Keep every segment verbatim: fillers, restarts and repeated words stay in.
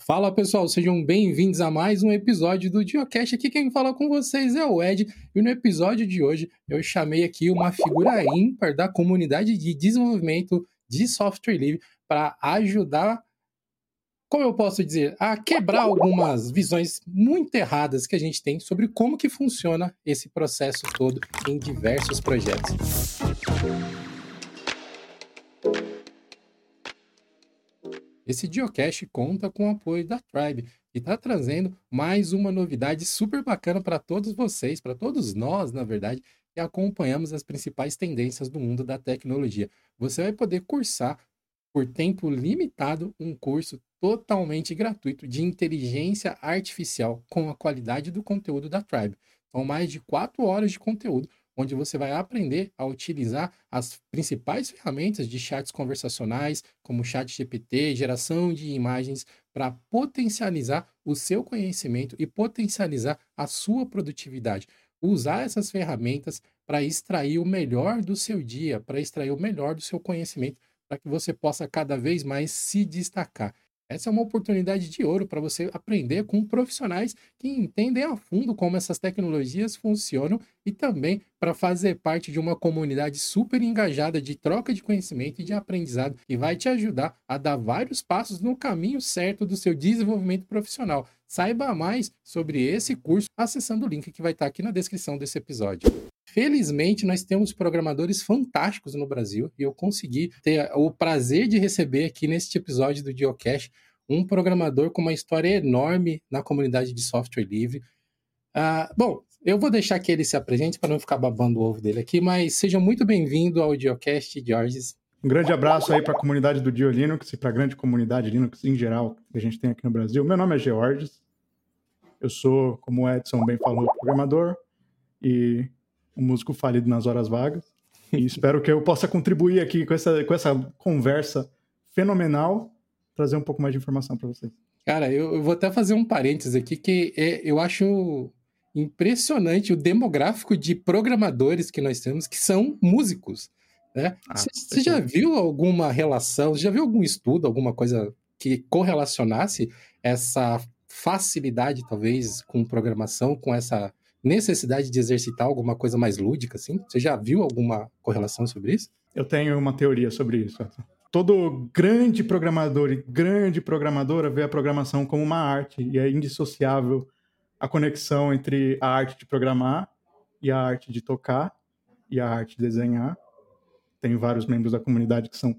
Fala pessoal, sejam bem-vindos a mais um episódio do Geocast. Aqui quem fala com vocês é o Ed, e no episódio de hoje eu chamei aqui uma figura ímpar da comunidade de desenvolvimento de software livre para ajudar, como eu posso dizer, a quebrar algumas visões muito erradas que a gente tem sobre como que funciona esse processo todo em diversos projetos. Esse Geocast conta com o apoio da Tribe e está trazendo mais uma novidade super bacana para todos vocês, para todos nós, na verdade, que acompanhamos as principais tendências do mundo da tecnologia. Você vai poder cursar por tempo limitado um curso totalmente gratuito de inteligência artificial com a qualidade do conteúdo da Tribe. São mais de quatro horas de conteúdo, onde você vai aprender a utilizar as principais ferramentas de chats conversacionais, como o ChatGPT, geração de imagens, para potencializar o seu conhecimento e potencializar a sua produtividade. Usar essas ferramentas para extrair o melhor do seu dia, para extrair o melhor do seu conhecimento, para que você possa cada vez mais se destacar. Essa é uma oportunidade de ouro para você aprender com profissionais que entendem a fundo como essas tecnologias funcionam e também para fazer parte de uma comunidade super engajada de troca de conhecimento e de aprendizado e vai te ajudar a dar vários passos no caminho certo do seu desenvolvimento profissional. Saiba mais sobre esse curso acessando o link que vai estar aqui na descrição desse episódio. Felizmente, nós temos programadores fantásticos no Brasil e eu consegui ter o prazer de receber aqui neste episódio do Geocast um programador com uma história enorme na comunidade de software livre. Ah, bom, eu vou deixar que ele se apresente para não ficar babando o ovo dele aqui, mas seja muito bem-vindo ao Geocast, Georges. Um grande abraço aí para a comunidade do Dio Linux e para a grande comunidade Linux em geral que a gente tem aqui no Brasil. Meu nome é Georges, eu sou, como o Edson bem falou, programador e um músico falido nas horas vagas. E espero que eu possa contribuir aqui com essa, com essa conversa fenomenal, trazer um pouco mais de informação para vocês. Cara, eu, eu vou até fazer um parênteses aqui, que é, eu acho impressionante o demográfico de programadores que nós temos, que são músicos. Né? Ah, você já viu alguma relação, já viu algum estudo, alguma coisa que correlacionasse essa facilidade, talvez, com programação, com essa necessidade de exercitar alguma coisa mais lúdica, assim? Você já viu alguma correlação sobre isso? Eu tenho uma teoria sobre isso. Todo grande programador e grande programadora vê a programação como uma arte, e é indissociável a conexão entre a arte de programar e a arte de tocar e a arte de desenhar. Tem vários membros da comunidade que são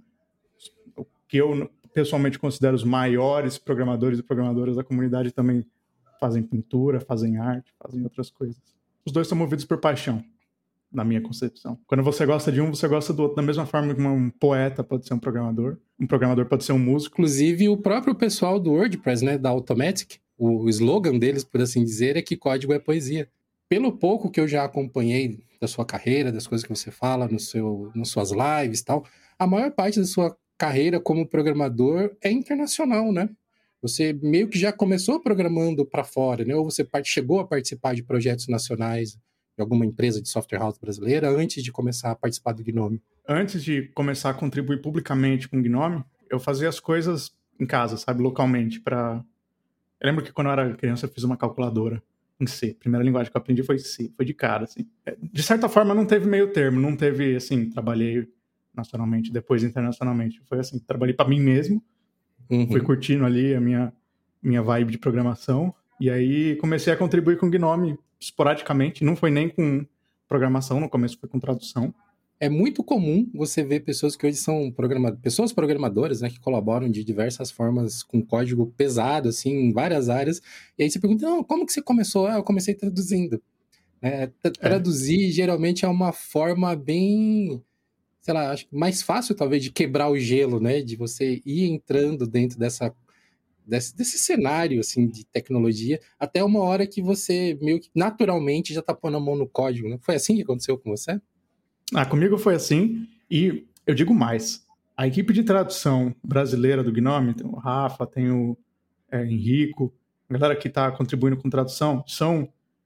o que eu pessoalmente considero os maiores programadores e programadoras da comunidade, também fazem pintura, fazem arte, fazem outras coisas. Os dois são movidos por paixão, na minha concepção. Quando você gosta de um, você gosta do outro. Da mesma forma que um poeta pode ser um programador, um programador pode ser um músico. Inclusive, o próprio pessoal do WordPress, né, da Automatic, o slogan deles, por assim dizer, é que código é poesia. Pelo pouco que eu já acompanhei da sua carreira, das coisas que você fala no seu, nas suas lives e tal, a maior parte da sua carreira como programador é internacional, né? Você meio que já começou programando para fora, né? Ou você chegou a participar de projetos nacionais de alguma empresa de software house brasileira antes de começar a participar do Gnome? Antes de começar a contribuir publicamente com o Gnome, eu fazia as coisas em casa, sabe? Localmente. Pra... Eu lembro que quando eu era criança eu fiz uma calculadora em C. A primeira linguagem que eu aprendi foi C. Foi de cara, assim. De certa forma não teve meio termo. Não teve, assim, trabalhei nacionalmente, depois internacionalmente. Foi assim, trabalhei para mim mesmo. Uhum. Fui curtindo ali a minha, minha vibe de programação. E aí comecei a contribuir com o Gnome esporadicamente. Não foi nem com programação, no começo foi com tradução. É muito comum você ver pessoas que hoje são programadoras, pessoas programadoras, né, que colaboram de diversas formas com código pesado, assim, em várias áreas. E aí você pergunta, não, como que você começou? Ah, eu comecei traduzindo. É, t- traduzir é. geralmente é uma forma bem... sei lá, acho mais fácil talvez de quebrar o gelo, né? De você ir entrando dentro dessa, desse, desse cenário, assim, de tecnologia, até uma hora que você meio que naturalmente já tá pondo a mão no código, né? Foi assim que aconteceu com você? Ah, comigo foi assim, e eu digo mais. A equipe de tradução brasileira do Gnome, tem o Rafa, tem o é, Henrico, a galera que tá contribuindo com tradução, são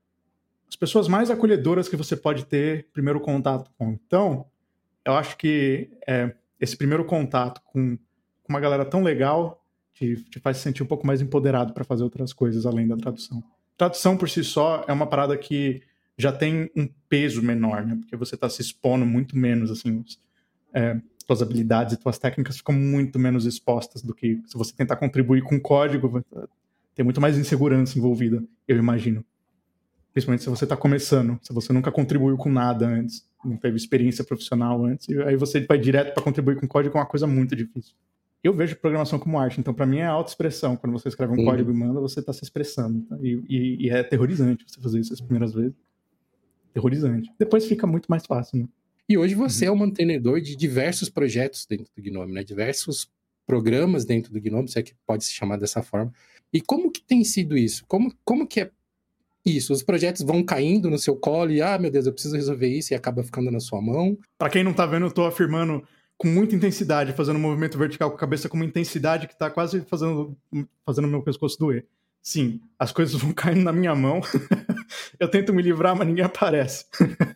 as pessoas mais acolhedoras que você pode ter primeiro contato com. Então, eu acho que é, esse primeiro contato com, com uma galera tão legal te, te faz se sentir um pouco mais empoderado para fazer outras coisas além da tradução. Tradução por si só é uma parada que já tem um peso menor, né? Porque você está se expondo muito menos, assim, é, suas habilidades e suas técnicas ficam muito menos expostas do que se você tentar contribuir com código, tem muito mais insegurança envolvida, eu imagino. Principalmente se você está começando, se você nunca contribuiu com nada antes, não teve experiência profissional antes, e aí você vai direto para contribuir com código, é uma coisa muito difícil. Eu vejo programação como arte, então para mim é autoexpressão. Quando você escreve um uhum. código e manda, você está se expressando. Tá? E, e, e é aterrorizante você fazer isso as primeiras vezes. Aterrorizante. Depois fica muito mais fácil, né? E hoje você uhum. é o mantenedor de diversos projetos dentro do Gnome, né? Diversos programas dentro do Gnome, se é que pode se chamar dessa forma. E como que tem sido isso? Como, como que é isso? Os projetos vão caindo no seu colo e, ah, meu Deus, eu preciso resolver isso, e acaba ficando na sua mão? Para quem não tá vendo, eu tô afirmando com muita intensidade, fazendo um movimento vertical com a cabeça com uma intensidade que tá quase fazendo, fazendo meu pescoço doer. Sim, as coisas vão caindo na minha mão. Eu tento me livrar, mas ninguém aparece.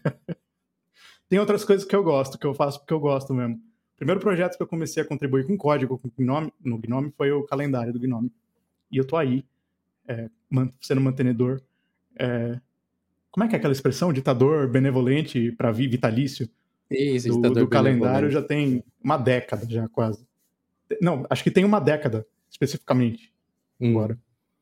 Tem outras coisas que eu gosto, que eu faço porque eu gosto mesmo. O primeiro projeto que eu comecei a contribuir com código com Gnome, no Gnome foi o calendário do Gnome. E eu tô aí, é, sendo mantenedor. É, como é que é aquela expressão? Ditador benevolente para vir vitalício? Isso, do, do calendário já tem uma década já quase. Não, acho que tem uma década especificamente hum. agora.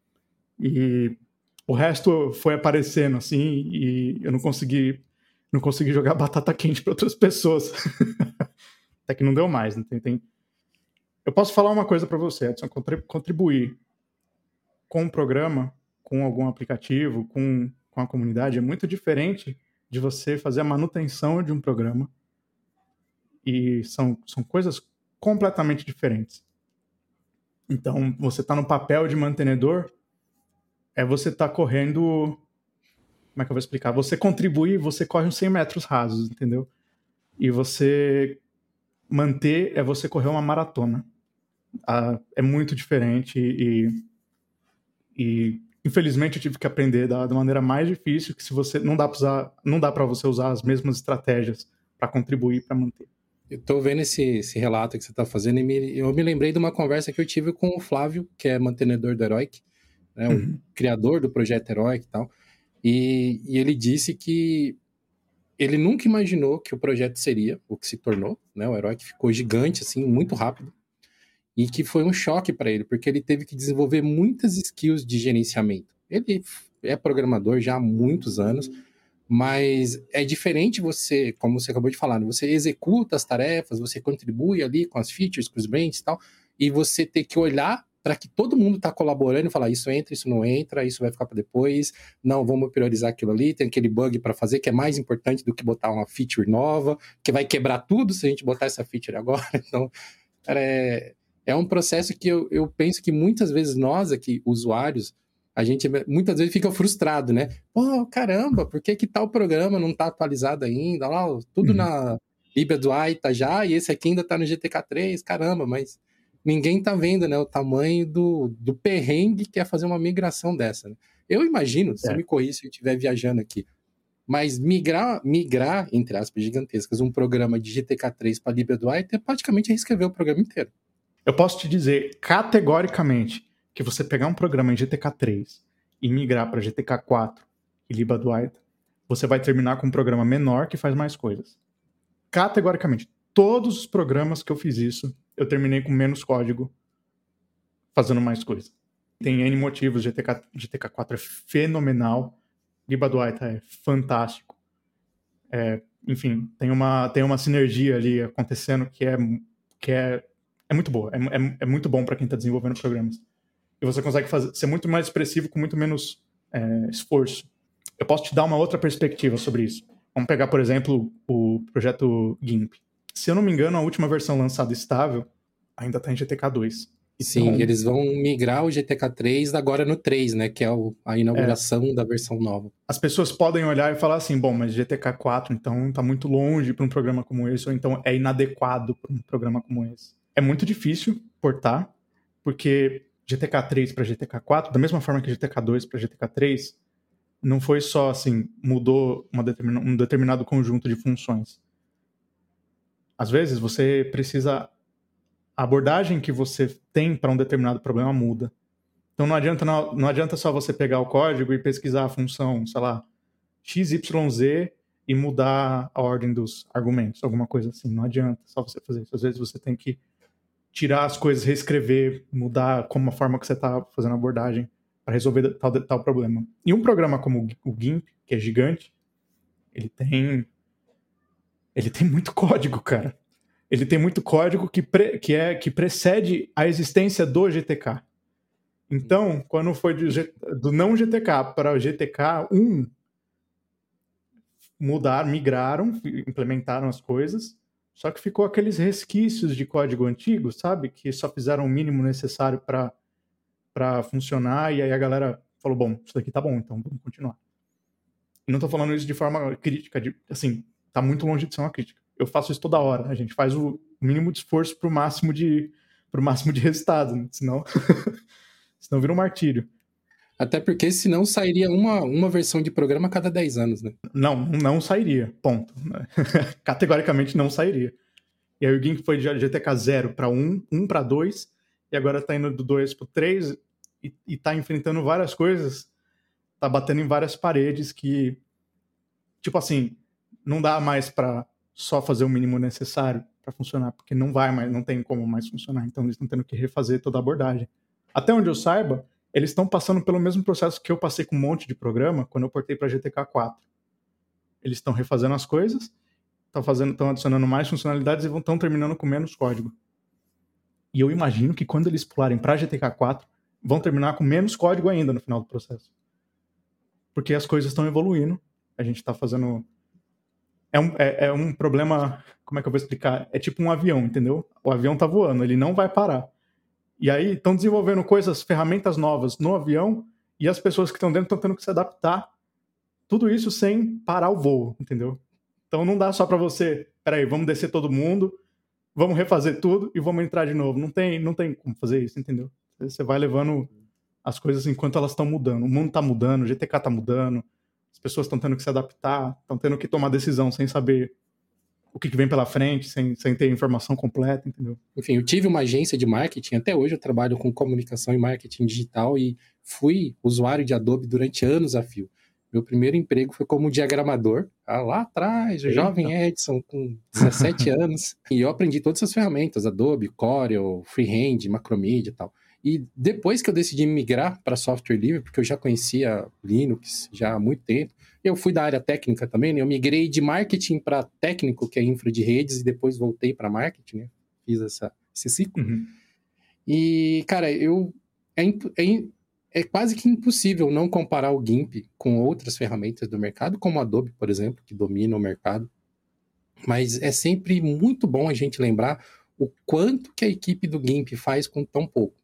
E o resto foi aparecendo assim e eu não consegui não consegui jogar batata quente para outras pessoas. Até que não deu mais. Né? Tem, tem... Eu posso falar uma coisa para você, Edson, contribuir com um programa, com algum aplicativo, com, com a comunidade é muito diferente de você fazer a manutenção de um programa. E são, são coisas completamente diferentes. Então, você está no papel de mantenedor, é você estar tá correndo... Como é que eu vou explicar? Você contribuir, você corre uns cem metros rasos, entendeu? E você manter é você correr uma maratona. Ah, é muito diferente e, e infelizmente eu tive que aprender da, da maneira mais difícil, que se você não dá para usar, não dá para você usar as mesmas estratégias para contribuir, para manter. Eu tô vendo esse, esse relato que você tá fazendo e me, eu me lembrei de uma conversa que eu tive com o Flávio, que é mantenedor do Heroic, né, o uhum. criador do projeto Heroic e tal, e, e ele disse que ele nunca imaginou que o projeto seria o que se tornou, né, o Heroic ficou gigante, assim, muito rápido, e que foi um choque para ele, porque ele teve que desenvolver muitas skills de gerenciamento. Ele é programador já há muitos anos, mas é diferente você, como você acabou de falar, né? Você executa as tarefas, você contribui ali com as features, com os brands e tal, e você ter que olhar para que todo mundo está colaborando e falar, isso entra, isso não entra, isso vai ficar para depois, não, vamos priorizar aquilo ali, tem aquele bug para fazer que é mais importante do que botar uma feature nova, que vai quebrar tudo se a gente botar essa feature agora. Então, cara, é, é um processo que eu, eu penso que muitas vezes nós aqui, usuários, a gente muitas vezes fica frustrado, né? Pô, caramba, por que que tal programa não tá atualizado ainda? Lá, tudo uhum. na Libra do A I tá já, e esse aqui ainda tá no G T K três, caramba, mas ninguém tá vendo, né, o tamanho do, do perrengue que é fazer uma migração dessa. Né? Eu imagino, se é. me corrija se eu estiver viajando aqui, mas migrar, migrar, entre aspas, gigantescas, um programa de G T K três para Libra do A I é praticamente reescrever o programa inteiro. Eu posso te dizer categoricamente que você pegar um programa em G T K três e migrar para G T K quatro e Libra do A I, você vai terminar com um programa menor que faz mais coisas. Categoricamente. Todos os programas que eu fiz isso, eu terminei com menos código, fazendo mais coisa. Tem N motivos, G T K, G T K quatro é fenomenal, Libra do A I é fantástico. É, enfim, tem uma, tem uma sinergia ali acontecendo que é, que é, é muito boa. É, é, é muito bom para quem está desenvolvendo programas. E você consegue fazer, ser muito mais expressivo com muito menos é, esforço. Eu posso te dar uma outra perspectiva sobre isso. Vamos pegar, por exemplo, o projeto GIMP. Se eu não me engano, a última versão lançada estável ainda está em G T K dois. Sim, então, eles vão migrar o G T K três agora no três, né? Que é o, a inauguração é, da versão nova. As pessoas podem olhar e falar assim, bom, mas G T K quatro, então está muito longe para um programa como esse, ou então é inadequado para um programa como esse. É muito difícil portar, porque G T K três para G T K quatro, da mesma forma que G T K dois para G T K três, não foi só assim, mudou uma determin... um determinado conjunto de funções. Às vezes você precisa a abordagem que você tem para um determinado problema muda. Então não adianta, não, não adianta só você pegar o código e pesquisar a função, sei lá, X Y Z e mudar a ordem dos argumentos, alguma coisa assim. Não adianta só você fazer isso. Às vezes você tem que tirar as coisas, reescrever, mudar como a forma que você está fazendo a abordagem para resolver tal, tal problema. E um programa como o GIMP, que é gigante, ele tem ele tem muito código, cara. Ele tem muito código que, pre, que, é, que precede a existência do G T K. Então, quando foi do, G, do não G T K para o G T K um, mudaram, migraram, implementaram as coisas, só que ficou aqueles resquícios de código antigo, sabe? Que só fizeram o mínimo necessário para funcionar, e aí a galera falou, bom, isso daqui tá bom, então vamos continuar. E não tô falando isso de forma crítica, de, assim, tá muito longe de ser uma crítica. Eu faço isso toda hora, a gente faz o mínimo de esforço pro máximo de, pro máximo de resultado, né? senão, senão vira um martírio. Até porque senão sairia uma, uma versão de programa a cada dez anos, né? Não, não sairia, ponto. Categoricamente não sairia. E aí o GIMP foi de G T K zero para um, um para dois, e agora tá indo do dois pro três, e, e tá enfrentando várias coisas, tá batendo em várias paredes que, tipo assim, não dá mais para só fazer o mínimo necessário para funcionar, porque não vai mais, não tem como mais funcionar. Então eles estão tendo que refazer toda a abordagem. Até onde eu saiba, eles estão passando pelo mesmo processo que eu passei com um monte de programa quando eu portei para G T K quatro. Eles estão refazendo as coisas, estão fazendo, estão adicionando mais funcionalidades e estão terminando com menos código. E eu imagino que quando eles pularem para G T K quatro, vão terminar com menos código ainda no final do processo. Porque as coisas estão evoluindo. A gente está fazendo... É um, é, é um problema... Como é que eu vou explicar? É tipo um avião, entendeu? O avião está voando, ele não vai parar. E aí estão desenvolvendo coisas, ferramentas novas no avião, e as pessoas que estão dentro estão tendo que se adaptar. Tudo isso sem parar o voo, entendeu? Então não dá só para você... Peraí, vamos descer todo mundo, vamos refazer tudo e vamos entrar de novo. Não tem, não tem como fazer isso, entendeu? Você vai levando as coisas enquanto elas estão mudando. O mundo está mudando, o G T K está mudando, as pessoas estão tendo que se adaptar, estão tendo que tomar decisão sem saber o que vem pela frente, sem, sem ter informação completa, entendeu? Enfim, eu tive uma agência de marketing, até hoje eu trabalho com comunicação e marketing digital e fui usuário de Adobe durante anos a fio. Meu primeiro emprego foi como diagramador, lá atrás, o jovem Edson, com dezessete anos. E eu aprendi todas essas ferramentas, Adobe, Corel, Freehand, Macromedia e tal. E depois que eu decidi migrar para software livre, porque eu já conhecia Linux já há muito tempo, eu fui da área técnica também, né? Eu migrei de marketing para técnico, que é infra de redes, e depois voltei para marketing, né? Fiz essa, esse ciclo. Uhum. E, cara, eu... É, é, é quase que impossível não comparar o GIMP com outras ferramentas do mercado, como o Adobe, por exemplo, que domina o mercado. Mas é sempre muito bom a gente lembrar o quanto que a equipe do GIMP faz com tão pouco.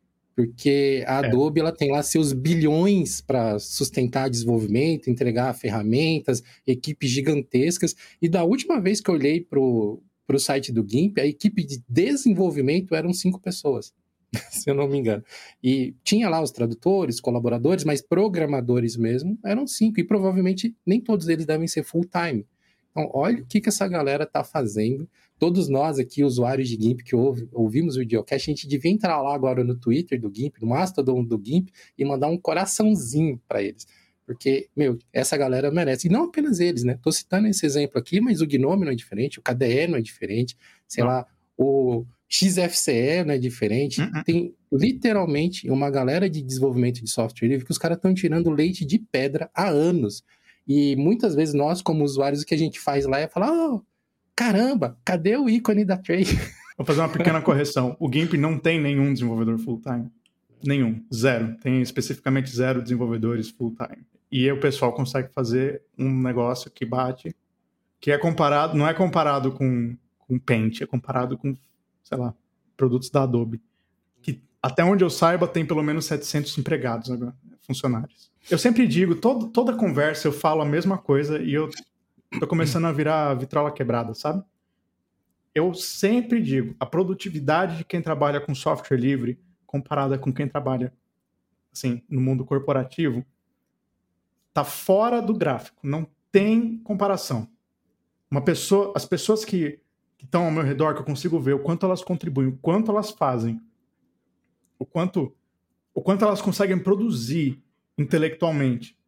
Porque a Adobe, é. ela tem lá seus bilhões para sustentar desenvolvimento, entregar ferramentas, equipes gigantescas. E da última vez que eu olhei para o site do GIMP, a equipe de desenvolvimento eram cinco pessoas, se eu não me engano. E tinha lá os tradutores, colaboradores, mas programadores mesmo eram cinco. E provavelmente nem todos eles devem ser full-time. Então, olha o que, que essa galera está fazendo. Todos nós aqui, usuários de GIMP, que ouve, ouvimos o videocast, a gente devia entrar lá agora no Twitter do GIMP, no Mastodon do GIMP, e mandar um coraçãozinho para eles. Porque, meu, essa galera merece. E não apenas eles, né? Tô citando esse exemplo aqui, mas o Gnome não é diferente, o K D E não é diferente, sei não. lá, o X F C E não é diferente. Uh-uh. Tem literalmente uma galera de desenvolvimento de software livre que os caras estão tirando leite de pedra há anos. E muitas vezes nós, como usuários, o que a gente faz lá é falar, oh, caramba, cadê o ícone da Tray? Vou fazer uma pequena correção. O GIMP não tem nenhum desenvolvedor full-time. Nenhum. Zero. Tem especificamente zero desenvolvedores full-time. E aí o pessoal consegue fazer um negócio que bate, que é comparado, não é comparado com, com Paint, é comparado com, sei lá, produtos da Adobe. Que, até onde eu saiba, tem pelo menos setecentos empregados agora, funcionários. Eu sempre digo, todo, toda conversa eu falo a mesma coisa e eu tô começando a virar vitrola quebrada, sabe? Eu sempre digo, a produtividade de quem trabalha com software livre comparada com quem trabalha assim, no mundo corporativo tá fora do gráfico, não tem comparação. Uma pessoa, as pessoas que que estão ao meu redor, que eu consigo ver o quanto elas contribuem, o quanto elas fazem, o quanto, o quanto elas conseguem produzir intelectualmente,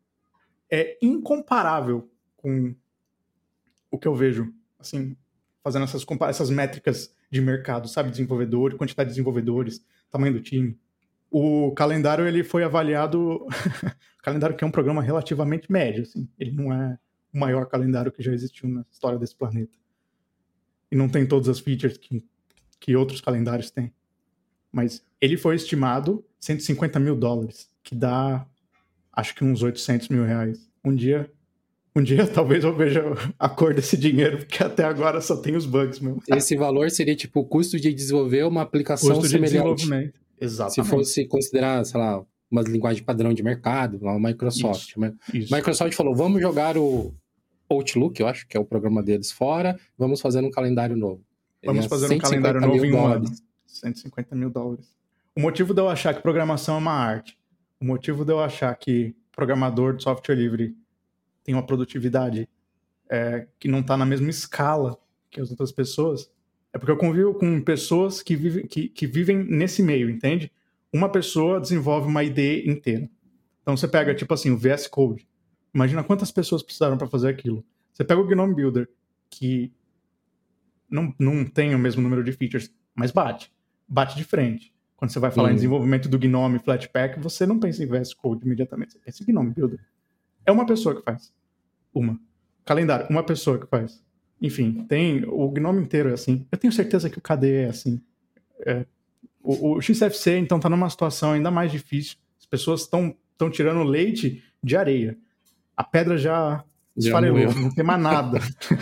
é incomparável com o que eu vejo, assim, fazendo essas, essas métricas de mercado, sabe? Desenvolvedor, quantidade de desenvolvedores, tamanho do time. O calendário, ele foi avaliado... o calendário que é um programa relativamente médio, assim. Ele não é o maior calendário que já existiu na história desse planeta. E não tem todas as features que, que outros calendários têm. Mas ele foi estimado cento e cinquenta mil dólares, que dá, acho que uns oitocentos mil reais. Um dia... Um dia talvez eu veja a cor desse dinheiro, porque até agora só tem os bugs mesmo. Esse valor seria tipo o custo de desenvolver uma aplicação Custo de semelhante. desenvolvimento. Exatamente. Se fosse considerar, sei lá, uma linguagem padrão de mercado, uma Microsoft. Isso, isso. Microsoft falou, vamos jogar o Outlook, eu acho que é o programa deles, fora, vamos fazer um calendário novo. Vamos fazer um calendário novo em um ano. cento e cinquenta mil dólares. O motivo de eu achar que programação é uma arte, o motivo de eu achar que programador de software livre tem uma produtividade é, que não está na mesma escala que as outras pessoas, é porque eu convivo com pessoas que, vive, que, que vivem nesse meio, entende? Uma pessoa desenvolve uma I D E inteira. Então você pega, tipo assim, o V S Code. Imagina quantas pessoas precisaram para fazer aquilo. Você pega o Gnome Builder, que não, não tem o mesmo número de features, mas bate. Bate de frente. Quando você vai falar hum. em desenvolvimento do Gnome Flatpak, você não pensa em V S Code imediatamente. Você pensa em Gnome Builder. É uma pessoa que faz. Uma. Calendário, uma pessoa que faz. Enfim, tem o Gnome inteiro é assim. Eu tenho certeza que o K D E é assim. É, o, o X F C, então, tá numa situação ainda mais difícil. As pessoas estão estão tirando leite de areia. A pedra já esfarelou, não tem mais nada.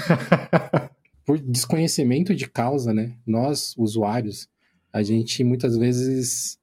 Por desconhecimento de causa, né? Nós, usuários, a gente muitas vezes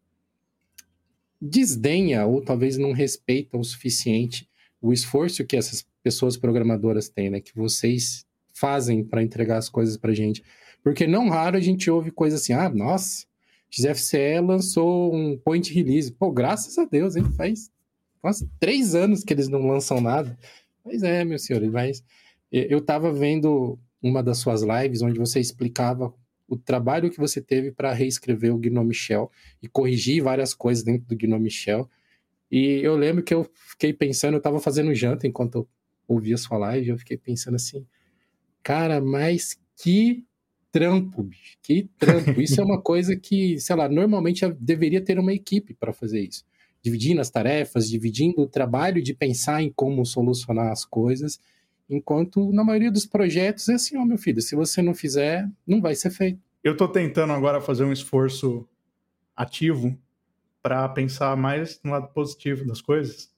desdenha ou talvez não respeita o suficiente o esforço que essas pessoas programadoras têm, né? Que vocês fazem para entregar as coisas pra gente. Porque não raro a gente ouve coisas assim, ah, nossa, X F C E lançou um point release. Pô, graças a Deus, hein? Faz quase três anos que eles não lançam nada. Pois é, meu senhor, mas eu tava vendo uma das suas lives onde você explicava o trabalho que você teve para reescrever o Gnome Shell e corrigir várias coisas dentro do Gnome Shell. E eu lembro que eu fiquei pensando, eu tava fazendo janta enquanto eu ouvia sua live, eu fiquei pensando assim, cara, mas que trampo, bicho, que trampo. Isso é uma coisa que, sei lá, normalmente deveria ter uma equipe para fazer isso. Dividindo as tarefas, dividindo o trabalho de pensar em como solucionar as coisas, enquanto na maioria dos projetos é assim, ó, meu filho, se você não fizer, não vai ser feito. Eu tô tentando agora fazer um esforço ativo para pensar mais no lado positivo das coisas.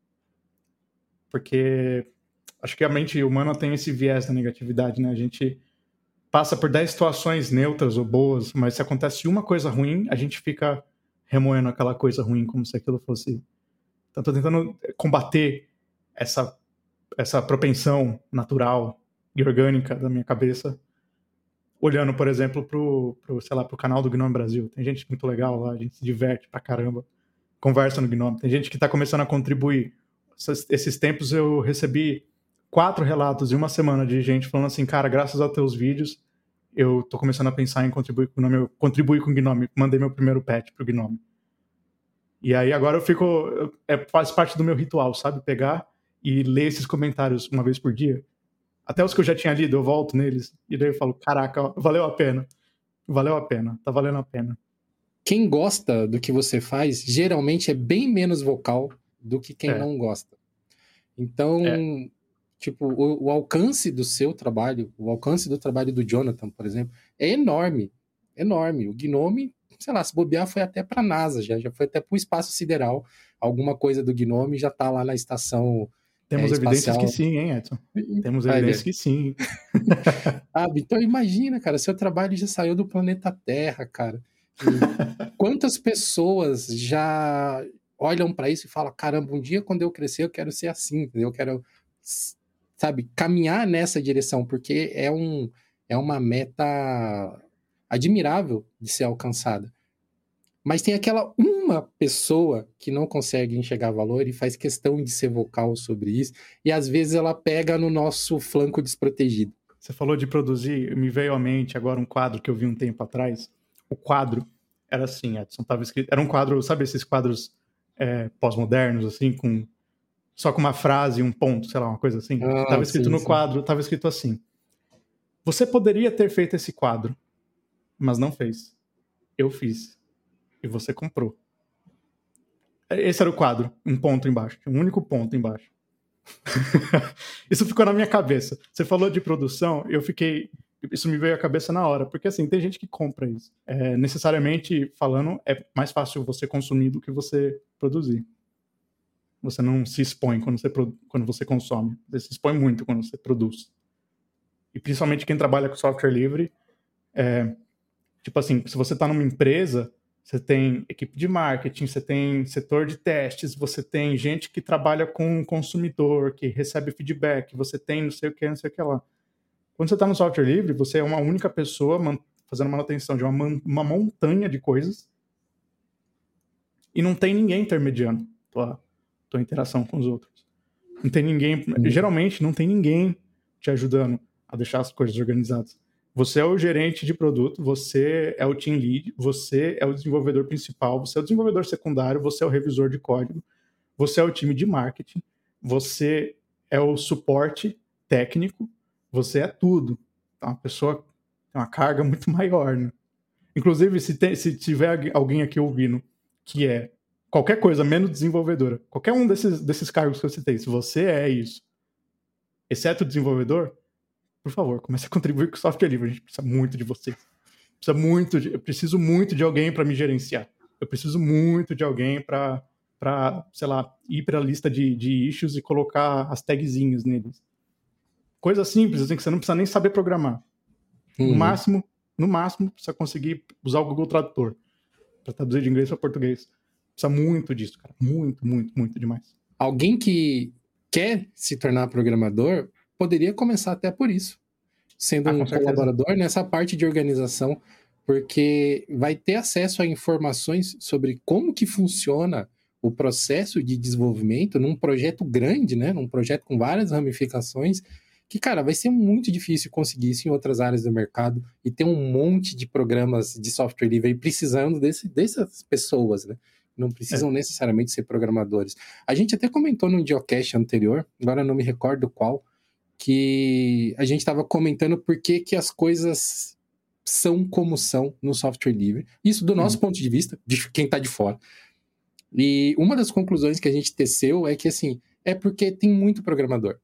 Porque acho que a mente humana tem esse viés da negatividade, né? A gente passa por dez situações neutras ou boas, mas se acontece uma coisa ruim, a gente fica remoendo aquela coisa ruim como se aquilo fosse... Então tô tentando combater essa, essa propensão natural e orgânica da minha cabeça, olhando, por exemplo, pro, pro, sei lá, pro canal do Gnome Brasil. Tem gente muito legal lá, a gente se diverte pra caramba, conversa no Gnome. Tem gente que tá começando a contribuir. Esses, esses tempos eu recebi quatro relatos em uma semana de gente falando assim, cara, graças aos teus vídeos, eu tô começando a pensar em contribuir com o Gnome, eu contribuí com o Gnome, mandei meu primeiro patch pro Gnome. E aí agora eu fico, é, faz parte do meu ritual, sabe? Pegar e ler esses comentários uma vez por dia. Até os que eu já tinha lido, eu volto neles, e daí eu falo, caraca, valeu a pena. Valeu a pena, tá valendo a pena. Quem gosta do que você faz, geralmente é bem menos vocal do que quem É. não gosta. Então, É. tipo, o, o alcance do seu trabalho, o alcance do trabalho do Jonathan, por exemplo, é enorme, enorme. O Gnome, sei lá, se bobear foi até pra NASA, já, já foi até pro espaço sideral. Alguma coisa do Gnome já tá lá na estação Temos é, evidências espacial. que sim, hein, Edson? Temos evidências que sim. Ah, então imagina, cara, seu trabalho já saiu do planeta Terra, cara. E quantas pessoas já olham pra isso e falam, caramba, um dia quando eu crescer eu quero ser assim, entendeu? Eu quero, sabe, caminhar nessa direção, porque é, um, é uma meta admirável de ser alcançada. Mas tem aquela uma pessoa que não consegue enxergar valor e faz questão de ser vocal sobre isso, e às vezes ela pega no nosso flanco desprotegido. Você falou de produzir, me veio à mente agora um quadro que eu vi um tempo atrás. O quadro era assim, Edson, tava escrito, era um quadro, sabe esses quadros é, pós-modernos, assim, com, só com uma frase e um ponto, sei lá, uma coisa assim? Ah, Tava escrito sim, no sim. quadro, tava escrito assim: você poderia ter feito esse quadro, mas não fez. Eu fiz. E você comprou. Esse era o quadro, um ponto embaixo, um único ponto embaixo. Isso ficou na minha cabeça. Você falou de produção, eu fiquei... Isso me veio à cabeça na hora, porque assim, tem gente que compra isso. É, necessariamente falando, é mais fácil você consumir do que você produzir. Você não se expõe quando você, quando você consome. Você se expõe muito quando você produz. E principalmente quem trabalha com software livre, é, tipo assim, se você está numa empresa, você tem equipe de marketing, você tem setor de testes, você tem gente que trabalha com o consumidor, que recebe feedback, você tem não sei o que, não sei o que lá. Quando você está no software livre, você é uma única pessoa man- fazendo manutenção de uma, man- uma montanha de coisas e não tem ninguém intermediando tua, tua interação com os outros. Não tem ninguém, Uhum. geralmente não tem ninguém te ajudando a deixar as coisas organizadas. Você é o gerente de produto, você é o team lead, você é o desenvolvedor principal, você é o desenvolvedor secundário, você é o revisor de código, você é o time de marketing, você é o suporte técnico, você é tudo. Então, a pessoa tem uma carga muito maior, né? Inclusive, se, tem, se tiver alguém aqui ouvindo que é qualquer coisa menos desenvolvedora, qualquer um desses, desses cargos que eu citei, se você é isso, exceto o desenvolvedor, por favor, comece a contribuir com o software livre. A gente precisa muito de vocês. Precisa muito de, eu preciso muito de alguém para me gerenciar. Eu preciso muito de alguém para, sei lá, ir para a lista de, de issues e colocar as tagzinhas neles. Coisa simples, assim, que você não precisa nem saber programar. No Uhum. máximo, no máximo, precisa conseguir usar o Google Tradutor para traduzir de inglês para português. Precisa muito disso, cara. Muito, muito, muito demais. Alguém que quer se tornar programador poderia começar até por isso, sendo Ah, um com certeza. colaborador nessa parte de organização, porque vai ter acesso a informações sobre como que funciona o processo de desenvolvimento num projeto grande, né? Num projeto com várias ramificações, que, cara, vai ser muito difícil conseguir isso em outras áreas do mercado e ter um monte de programas de software livre precisando desse, dessas pessoas, né? Não precisam É. necessariamente ser programadores. A gente até comentou num Geocache anterior, agora não me recordo qual, que a gente estava comentando por que, que as coisas são como são no software livre. Isso do nosso Uhum. ponto de vista, de quem está de fora. E uma das conclusões que a gente teceu é que, assim, é porque tem muito programador.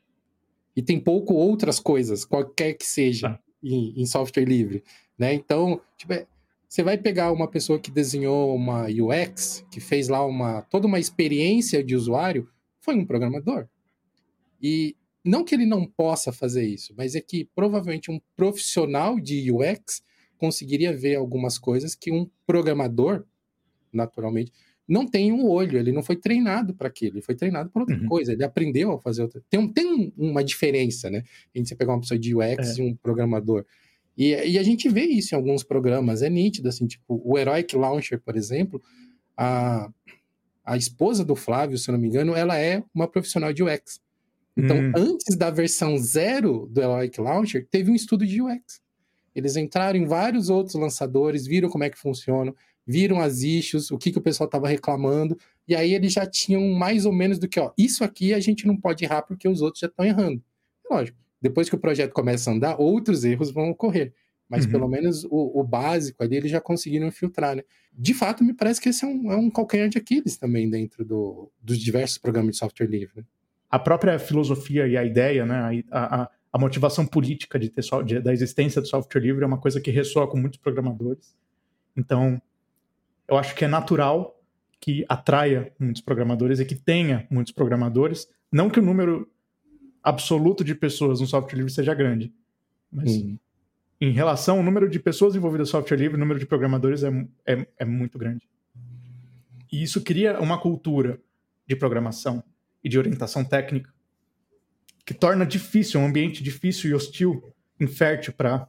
E tem pouco outras coisas, qualquer que seja, Tá. em, em software livre, né? Então, tipo, é, você vai pegar uma pessoa que desenhou uma U X, que fez lá uma, toda uma experiência de usuário, foi um programador. E não que ele não possa fazer isso, mas é que provavelmente um profissional de U X conseguiria ver algumas coisas que um programador, naturalmente, não tem um olho, ele não foi treinado para aquilo, ele foi treinado para outra Uhum. coisa, ele aprendeu a fazer outra. Tem, um, tem uma diferença, né? Entre você pegar uma pessoa de U X É. e um programador. E, e a gente vê isso em alguns programas, é nítido, assim, tipo, o Heroic Launcher, por exemplo, a, a esposa do Flávio, se eu não me engano, ela é uma profissional de U X. Então, Hum. antes da versão zero do Heroic Launcher, teve um estudo de U X. Eles entraram em vários outros lançadores, viram como é que funciona, viram as issues, o que, que o pessoal estava reclamando, e aí eles já tinham mais ou menos do que, ó, isso aqui a gente não pode errar porque os outros já estão errando. Lógico, depois que o projeto começa a andar, outros erros vão ocorrer, mas Uhum. pelo menos o, o básico ali eles já conseguiram filtrar, né? De fato, me parece que esse é um, é um calcanhar de Aquiles também dentro do, dos diversos programas de software livre, né? A própria filosofia e a ideia, né, a, a, a motivação política de ter so, de, da existência do software livre é uma coisa que ressoa com muitos programadores. Então, eu acho que é natural que atraia muitos programadores e que tenha muitos programadores. Não que o número absoluto de pessoas no software livre seja grande, mas Uhum. em relação ao número de pessoas envolvidas no software livre, o número de programadores é, é, é muito grande. E isso cria uma cultura de programação e de orientação técnica que torna difícil, um ambiente difícil e hostil, infértil para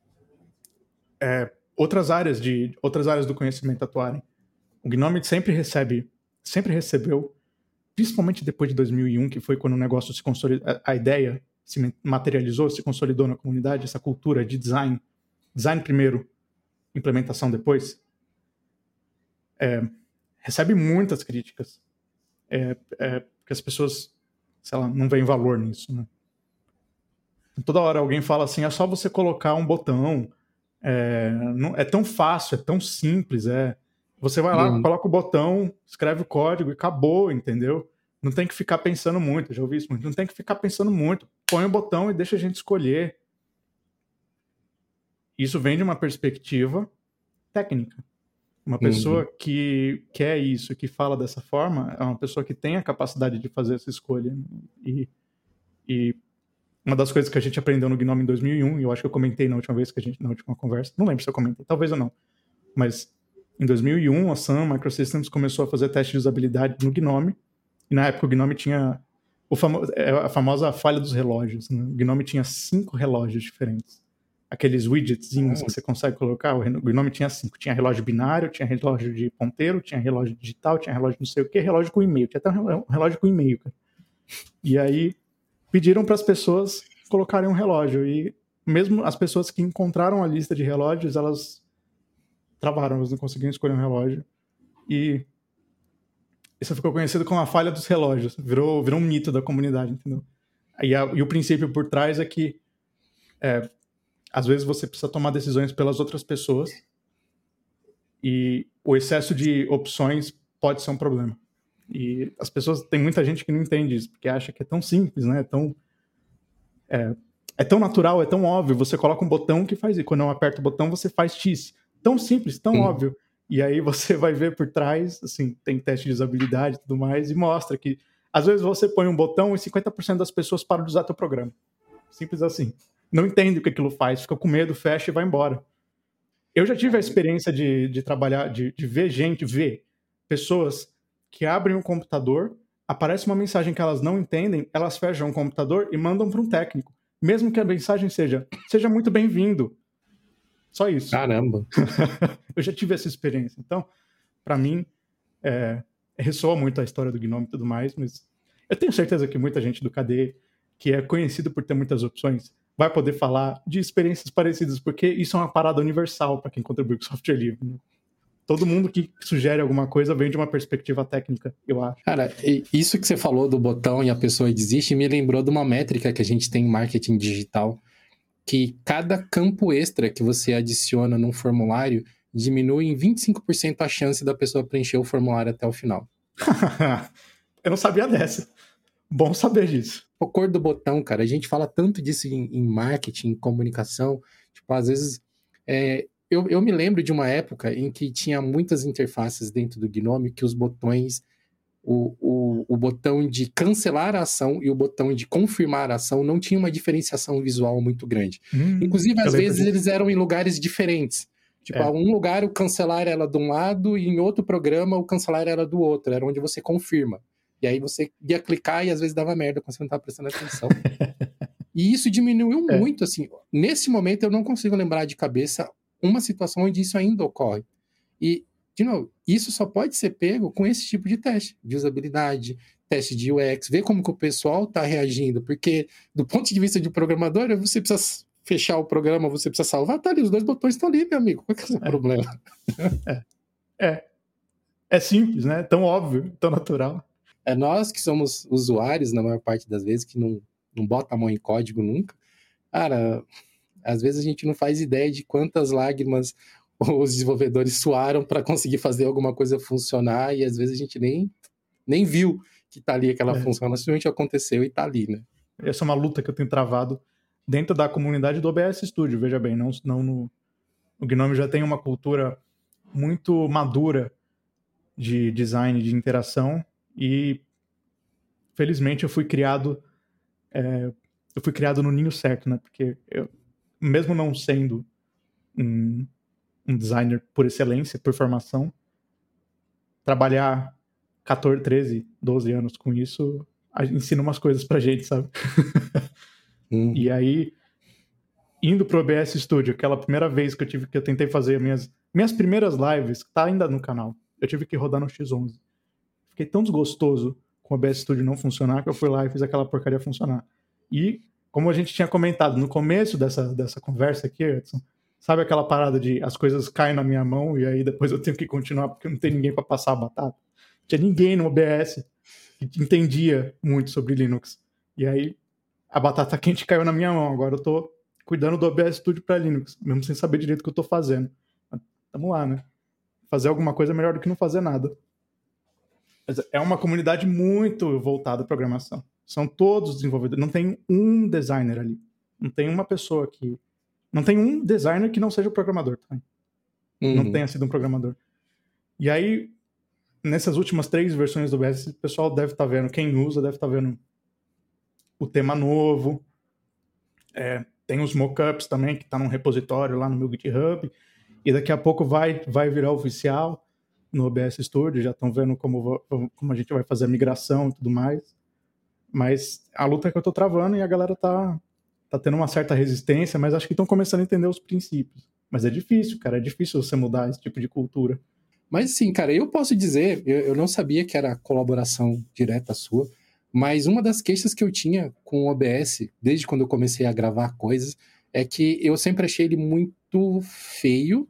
é, outras áreas de outras áreas do conhecimento atuarem. O Gnome sempre recebe, sempre recebeu, principalmente depois de dois mil e um, que foi quando o negócio se consolidou, a, a ideia se materializou, se consolidou na comunidade, essa cultura de design, design primeiro, implementação depois, é, recebe muitas críticas. É, é, porque as pessoas, sei lá, não veem valor nisso, né? Toda hora alguém fala assim, é só você colocar um botão, é, não, é tão fácil, é tão simples, é... Você vai lá, Uhum. coloca o botão, escreve o código e acabou, entendeu? Não tem que ficar pensando muito, eu já ouvi isso muito, não tem que ficar pensando muito. Põe o botão e deixa a gente escolher. Isso vem de uma perspectiva técnica. Uma pessoa Uhum. que quer isso, que fala dessa forma, é uma pessoa que tem a capacidade de fazer essa escolha. E, e uma das coisas que a gente aprendeu no Gnome em dois mil e um, e eu acho que eu comentei na última vez que a gente, na última conversa, não lembro se eu comentei, talvez eu não, mas em dois mil e um a Sun Microsystems começou a fazer teste de usabilidade no Gnome, e na época o Gnome tinha o famo- a famosa falha dos relógios, né? O Gnome tinha cinco relógios diferentes. Aqueles widgetzinhos que você consegue colocar, o Gnome tinha cinco. Tinha relógio binário, tinha relógio de ponteiro, tinha relógio digital, tinha relógio não sei o que, relógio com e-mail. Tinha até um relógio com e-mail, cara. E aí pediram para as pessoas colocarem um relógio. E mesmo as pessoas que encontraram a lista de relógios, elas travaram, elas não conseguiam escolher um relógio. E isso ficou conhecido como a falha dos relógios. Virou, virou um mito da comunidade, entendeu? E, a, e o princípio por trás é que é, às vezes você precisa tomar decisões pelas outras pessoas e o excesso de opções pode ser um problema. E as pessoas, tem muita gente que não entende isso, porque acha que é tão simples, né? É tão, é, é tão natural, é tão óbvio. Você coloca um botão que faz isso. Quando eu aperto o botão, você faz X. Tão simples, tão Uhum. óbvio. E aí você vai ver por trás, assim, tem teste de usabilidade e tudo mais, e mostra que às vezes você põe um botão e cinquenta por cento das pessoas param de usar teu programa. Simples assim. Não entende o que aquilo faz, fica com medo, fecha e vai embora. Eu já tive a experiência de, de trabalhar, de, de ver gente, ver pessoas que abrem um computador, aparece uma mensagem que elas não entendem, elas fecham o computador e mandam para um técnico. Mesmo que a mensagem seja, seja muito bem-vindo. Só isso. Caramba. Eu já tive essa experiência. Então, para mim, é, ressoa muito a história do Gnome e tudo mais, mas eu tenho certeza que muita gente do K D, que é conhecido por ter muitas opções, vai poder falar de experiências parecidas, porque isso é uma parada universal para quem contribui com software livre. Né? Todo mundo que sugere alguma coisa vem de uma perspectiva técnica, eu acho. Cara, isso que você falou do botão e a pessoa desiste me lembrou de uma métrica que a gente tem em marketing digital, que cada campo extra que você adiciona num formulário diminui em vinte e cinco por cento a chance da pessoa preencher o formulário até o final. Eu não sabia dessa. Bom saber disso. A cor do botão, cara, a gente fala tanto disso em, em marketing, em comunicação, tipo, às vezes, é, eu, eu me lembro de uma época em que tinha muitas interfaces dentro do Gnome que os botões, o, o, o botão de cancelar a ação e o botão de confirmar a ação não tinha uma diferenciação visual muito grande. Hum, Inclusive, às vezes, disso. eles eram em lugares diferentes. Tipo, É. a um lugar o cancelar era de um lado e em outro programa o cancelar era do outro. Era onde você confirma. E aí você ia clicar e às vezes dava merda quando você não estava prestando atenção. E isso diminuiu É. muito, assim. Nesse momento eu não consigo lembrar de cabeça uma situação onde isso ainda ocorre. E, de novo, isso só pode ser pego com esse tipo de teste, de usabilidade, teste de U X, ver como que o pessoal está reagindo, porque do ponto de vista de programador, você precisa fechar o programa, você precisa salvar, tá ali, os dois botões estão ali, meu amigo, qual que é o seu É. problema? É. é. É simples, né? Tão óbvio, tão natural. É nós que somos usuários, na maior parte das vezes, que não, não bota a mão em código nunca. Cara, às vezes a gente não faz ideia de quantas lágrimas os desenvolvedores suaram para conseguir fazer alguma coisa funcionar e às vezes a gente nem, nem viu que tá ali aquela É. função, mas simplesmente aconteceu e tá ali, né? Essa é uma luta que eu tenho travado dentro da comunidade do O B S Studio, veja bem, não, não no... O Gnome já tem uma cultura muito madura de design, de interação, e felizmente eu fui criado é, eu fui criado no ninho certo, né? Porque eu, mesmo não sendo um, um designer por excelência, por formação, trabalhar catorze, treze, doze anos com isso ensina umas coisas pra gente, sabe? Uhum. E aí, indo pro O B S Studio, aquela primeira vez que eu tive que eu tentei fazer minhas, minhas primeiras lives, que tá ainda no canal, eu tive que rodar no X onze. Fiquei tão desgostoso com o O B S Studio não funcionar que eu fui lá e fiz aquela porcaria funcionar. E como a gente tinha comentado no começo dessa, dessa conversa aqui, Edson, sabe aquela parada de as coisas caem na minha mão e aí depois eu tenho que continuar porque não tem ninguém para passar a batata? Não tinha ninguém no O B S que entendia muito sobre Linux. E aí a batata quente caiu na minha mão. Agora eu tô cuidando do O B S Studio para Linux, mesmo sem saber direito o que eu tô fazendo. Mas, tamo lá, né? Fazer alguma coisa é melhor do que não fazer nada. É uma comunidade muito voltada à programação. São todos desenvolvedores. Não tem um designer ali. Não tem uma pessoa que... Não tem um designer que não seja programador. Tá? Uhum. Não tenha sido um programador. E aí, nessas últimas três versões do O B S, o pessoal deve estar tá vendo, quem usa deve estar tá vendo o tema novo. É, tem os mockups também, que está num repositório lá no meu GitHub. E daqui a pouco vai, vai virar oficial no O B S Studio. Já estão vendo como, como a gente vai fazer a migração e tudo mais. Mas a luta é que eu estou travando e a galera tá, tá tendo uma certa resistência, mas acho que estão começando a entender os princípios. Mas é difícil, cara. É difícil você mudar esse tipo de cultura. Mas sim, cara, eu posso dizer, eu, eu não sabia que era colaboração direta sua, mas uma das queixas que eu tinha com o O B S, desde quando eu comecei a gravar coisas, é que eu sempre achei ele muito feio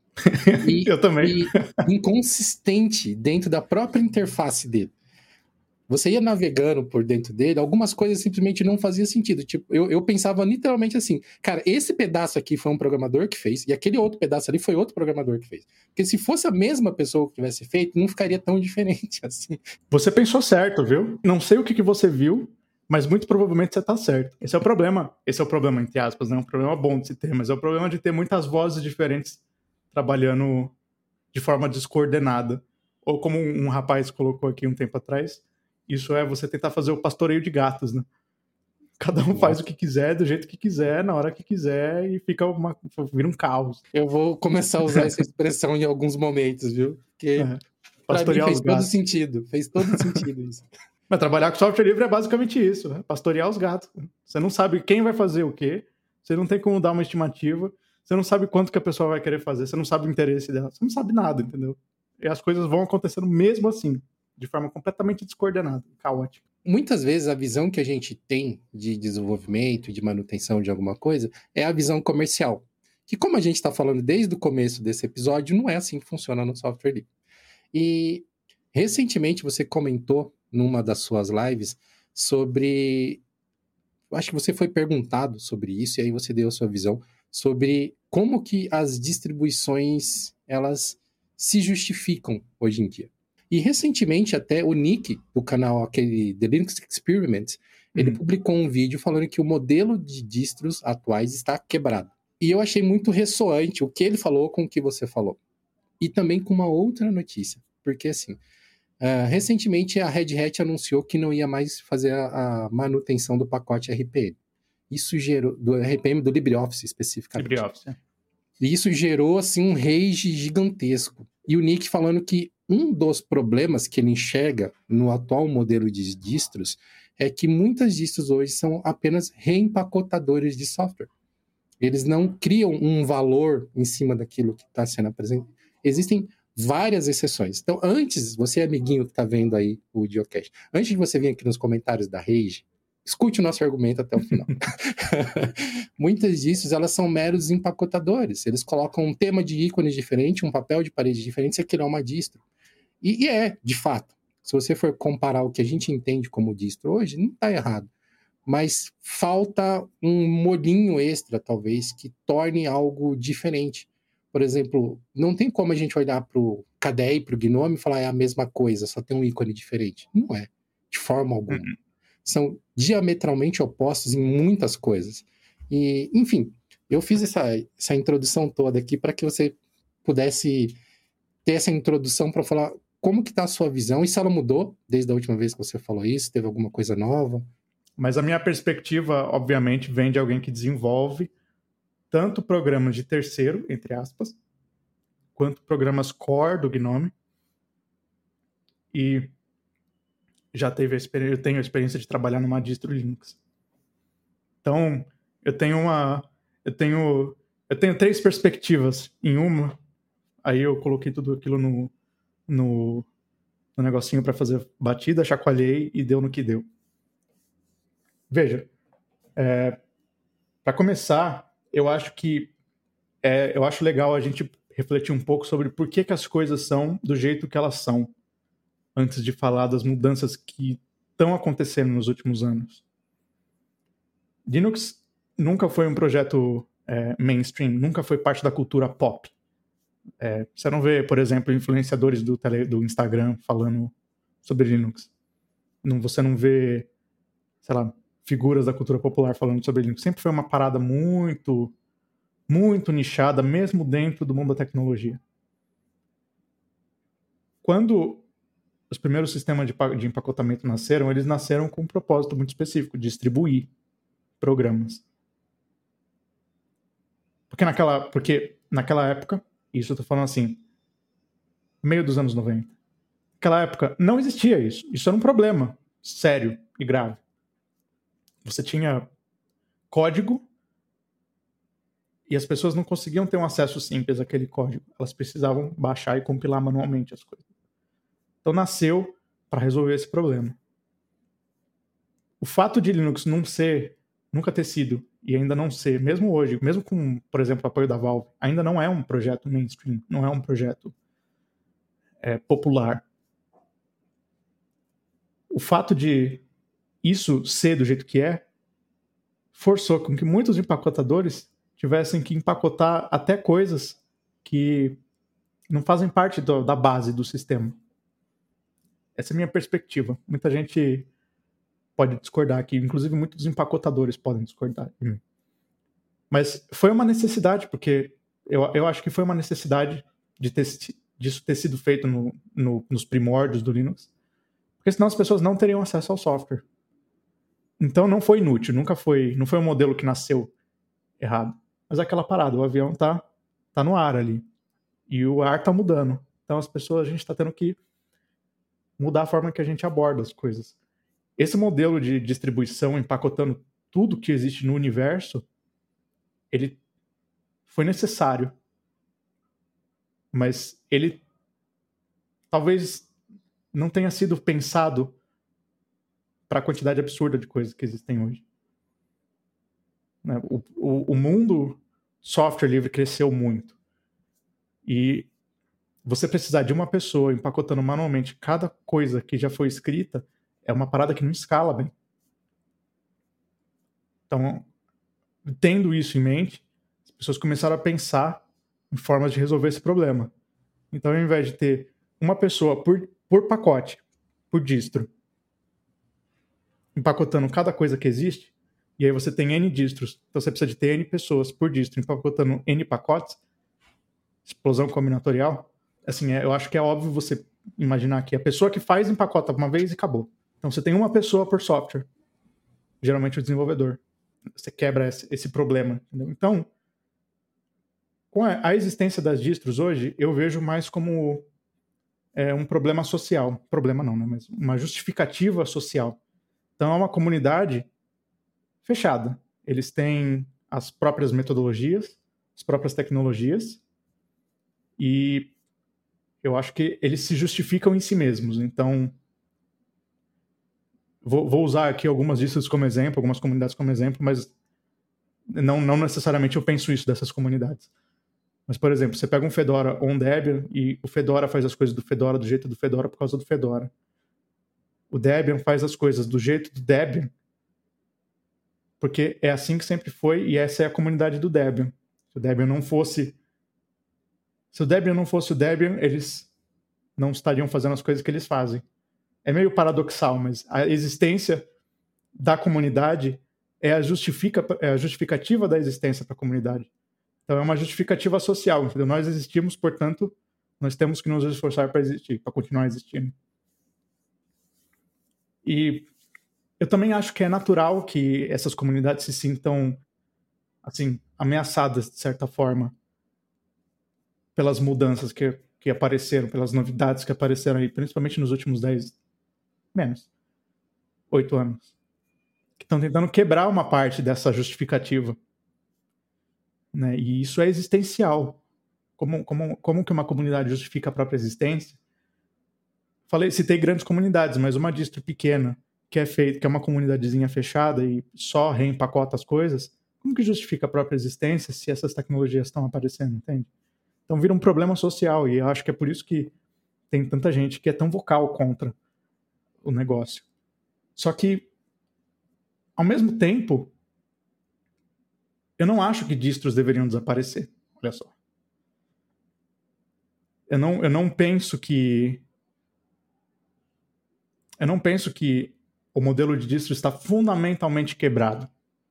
e, eu também. e inconsistente dentro da própria interface dele. Você ia navegando por dentro dele, algumas coisas simplesmente não faziam sentido. Tipo, eu, eu pensava literalmente assim, cara, esse pedaço aqui foi um programador que fez, e aquele outro pedaço ali foi outro programador que fez. Porque se fosse a mesma pessoa que tivesse feito, não ficaria tão diferente assim. Você pensou certo, viu? Não sei o que, que você viu, mas muito provavelmente você tá certo. Esse é o problema. Esse é o problema, entre aspas, não é um problema bom de se ter, mas é o problema de ter muitas vozes diferentes trabalhando de forma descoordenada. Ou como um rapaz colocou aqui um tempo atrás, isso é você tentar fazer o pastoreio de gatos, né? Cada um faz o que quiser, do jeito que quiser, na hora que quiser, e fica uma, vira um caos. Eu vou começar a usar essa expressão em alguns momentos, viu? Porque é. Pra mim fez todo sentido. Fez todo sentido isso. Mas trabalhar com software livre é basicamente isso, né? Pastorear os gatos. Você não sabe quem vai fazer o quê, você não tem como dar uma estimativa, você não sabe quanto que a pessoa vai querer fazer, você não sabe o interesse dela, você não sabe nada, entendeu? E as coisas vão acontecendo mesmo assim, de forma completamente descoordenada, caótica. Muitas vezes a visão que a gente tem de desenvolvimento e de manutenção de alguma coisa é a visão comercial. Que como a gente está falando desde o começo desse episódio, não é assim que funciona no software livre. E recentemente você comentou numa das suas lives sobre... Acho que você foi perguntado sobre isso e aí você deu a sua visão sobre como que as distribuições elas se justificam hoje em dia. E recentemente até o Nick, do canal aquele The Linux Experiment, ele uhum. publicou um vídeo falando que o modelo de distros atuais está quebrado. E eu achei muito ressoante o que ele falou com o que você falou. E também com uma outra notícia, porque assim, uh, recentemente a Red Hat anunciou que não ia mais fazer a, a manutenção do pacote R P M. Isso gerou, do R P M do LibreOffice especificamente. LibreOffice, é. E isso gerou assim um rage gigantesco. E o Nick falando que um dos problemas que ele enxerga no atual modelo de distros é que muitas distros hoje são apenas reempacotadores de software. Eles não criam um valor em cima daquilo que está sendo apresentado. Existem várias exceções. Então, antes, você amiguinho que está vendo aí o Geocast, antes de você vir aqui nos comentários da Rage, escute o nosso argumento até o final. Muitas distros, elas são meros empacotadores. Eles colocam um tema de ícones diferente, um papel de parede diferente, você criar uma distro. E, e é, de fato, se você for comparar o que a gente entende como distro hoje, não está errado. Mas falta um molhinho extra, talvez, que torne algo diferente. Por exemplo, não tem como a gente olhar para o K D E e para o Gnome e falar é a mesma coisa, só tem um ícone diferente. Não é, de forma alguma. Uhum. São diametralmente opostos em muitas coisas. E, enfim, eu fiz essa, essa introdução toda aqui para que você pudesse ter essa introdução para falar como que está a sua visão e se ela mudou desde a última vez que você falou isso, teve alguma coisa nova. Mas a minha perspectiva, obviamente, vem de alguém que desenvolve tanto programas de terceiro, entre aspas, quanto programas core do Gnome. E já teve a experiência, eu tenho a experiência de trabalhar numa distro Linux. Então, eu tenho uma, eu tenho, eu tenho três perspectivas em uma. Aí eu coloquei tudo aquilo no, no, no negocinho para fazer batida, chacoalhei e deu no que deu. Veja, É, para começar, eu acho que é, eu acho legal a gente refletir um pouco sobre por que, que as coisas são do jeito que elas são, antes de falar das mudanças que estão acontecendo nos últimos anos. Linux nunca foi um projeto é, mainstream, nunca foi parte da cultura pop. É, você não vê, por exemplo, influenciadores do, tele, do Instagram falando sobre Linux. Não, você não vê, sei lá, figuras da cultura popular falando sobre Linux. Sempre foi uma parada muito, muito nichada, mesmo dentro do mundo da tecnologia. Quando os primeiros sistemas de, de empacotamento nasceram, eles nasceram com um propósito muito específico, distribuir programas. Porque naquela, porque naquela época, isso eu tô falando assim, meio dos anos noventa, naquela época não existia isso. Isso era um problema sério e grave. Você tinha código e as pessoas não conseguiam ter um acesso simples àquele código. Elas precisavam baixar e compilar manualmente as coisas. Então nasceu para resolver esse problema. O fato de Linux não ser, nunca ter sido, e ainda não ser, mesmo hoje, mesmo com, por exemplo, o apoio da Valve, ainda não é um projeto mainstream, não é um projeto é, popular. O fato de isso ser do jeito que é, forçou com que muitos empacotadores tivessem que empacotar até coisas que não fazem parte do, da base do sistema. Essa é a minha perspectiva. Muita gente pode discordar aqui, inclusive muitos empacotadores podem discordar de mim. Mas foi uma necessidade, porque eu, eu acho que foi uma necessidade de ter, disso ter sido feito no, no, nos primórdios do Linux, porque senão as pessoas não teriam acesso ao software. Então não foi inútil, nunca foi, não foi um modelo que nasceu errado. Mas é aquela parada, o avião tá, tá no ar ali, e o ar tá mudando. Então as pessoas, a gente tá tendo que mudar a forma que a gente aborda as coisas. Esse modelo de distribuição, empacotando tudo que existe no universo, ele foi necessário. Mas ele talvez não tenha sido pensado para a quantidade absurda de coisas que existem hoje. O, o, o mundo software livre cresceu muito. E você precisar de uma pessoa empacotando manualmente cada coisa que já foi escrita é uma parada que não escala bem. Então, tendo isso em mente, as pessoas começaram a pensar em formas de resolver esse problema. Então, ao invés de ter uma pessoa por, por pacote, por distro, empacotando cada coisa que existe, e aí você tem N distros, então você precisa de ter N pessoas por distro empacotando N pacotes, explosão combinatorial, assim, é, eu acho que é óbvio você imaginar que a pessoa que faz empacota uma vez e acabou. Então você tem uma pessoa por software, geralmente o desenvolvedor. Você quebra esse, esse problema. Entendeu? Então, com a, a existência das distros hoje, eu vejo mais como é, um problema social. Problema não, né? Mas uma justificativa social. Então é uma comunidade fechada. Eles têm as próprias metodologias, as próprias tecnologias, e eu acho que eles se justificam em si mesmos. Então, vou, vou usar aqui algumas distros como exemplo, algumas comunidades como exemplo, mas não, não necessariamente eu penso isso dessas comunidades. Mas, por exemplo, você pega um Fedora ou um Debian e o Fedora faz as coisas do Fedora do jeito do Fedora por causa do Fedora. O Debian faz as coisas do jeito do Debian porque é assim que sempre foi e essa é a comunidade do Debian. Se o Debian não fosse se o Debian não fosse o Debian, eles não estariam fazendo as coisas que eles fazem. É meio paradoxal, mas a existência da comunidade é a, justifica, é a justificativa da existência para a comunidade. Então é uma justificativa social, entendeu? Nós existimos, portanto, nós temos que nos esforçar para existir, para continuar existindo. E eu também acho que é natural que essas comunidades se sintam assim, ameaçadas, de certa forma, pelas mudanças que, que apareceram, pelas novidades que apareceram aí, principalmente nos últimos dez, menos, oito anos. Que estão tentando quebrar uma parte dessa justificativa. Né? E isso é existencial. Como, como, como que uma comunidade justifica a própria existência? Falei, citei grandes comunidades, mas uma distro pequena que é feito, que é uma comunidadezinha fechada e só reempacota as coisas, como que justifica a própria existência se essas tecnologias estão aparecendo, entende? Então vira um problema social, e eu acho que é por isso que tem tanta gente que é tão vocal contra o negócio. Só que, ao mesmo tempo, eu não acho que distros deveriam desaparecer. Olha só. Eu não, eu não penso que... Eu não penso que o modelo de distro está fundamentalmente quebrado.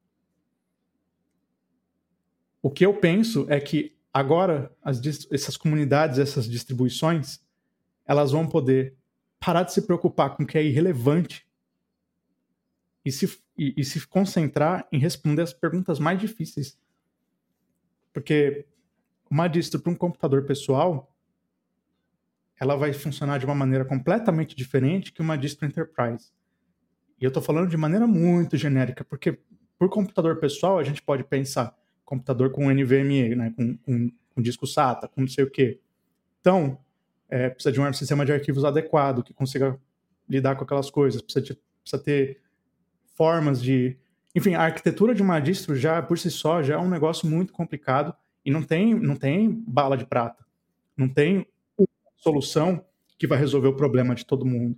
O que eu penso é que agora as, essas comunidades, essas distribuições, elas vão poder parar de se preocupar com o que é irrelevante e se, e, e se concentrar em responder as perguntas mais difíceis. Porque uma distro para um computador pessoal, ela vai funcionar de uma maneira completamente diferente que uma distro enterprise. E eu estou falando de maneira muito genérica, porque por computador pessoal a gente pode pensar computador com N V M e, né, com, com, com disco SATA, com não sei o quê. Então, é, precisa de um sistema de arquivos adequado, que consiga lidar com aquelas coisas, precisa, de, precisa ter formas de... Enfim, a arquitetura de uma distro já, por si só, já é um negócio muito complicado e não tem, não tem bala de prata. Não tem uma solução que vai resolver o problema de todo mundo.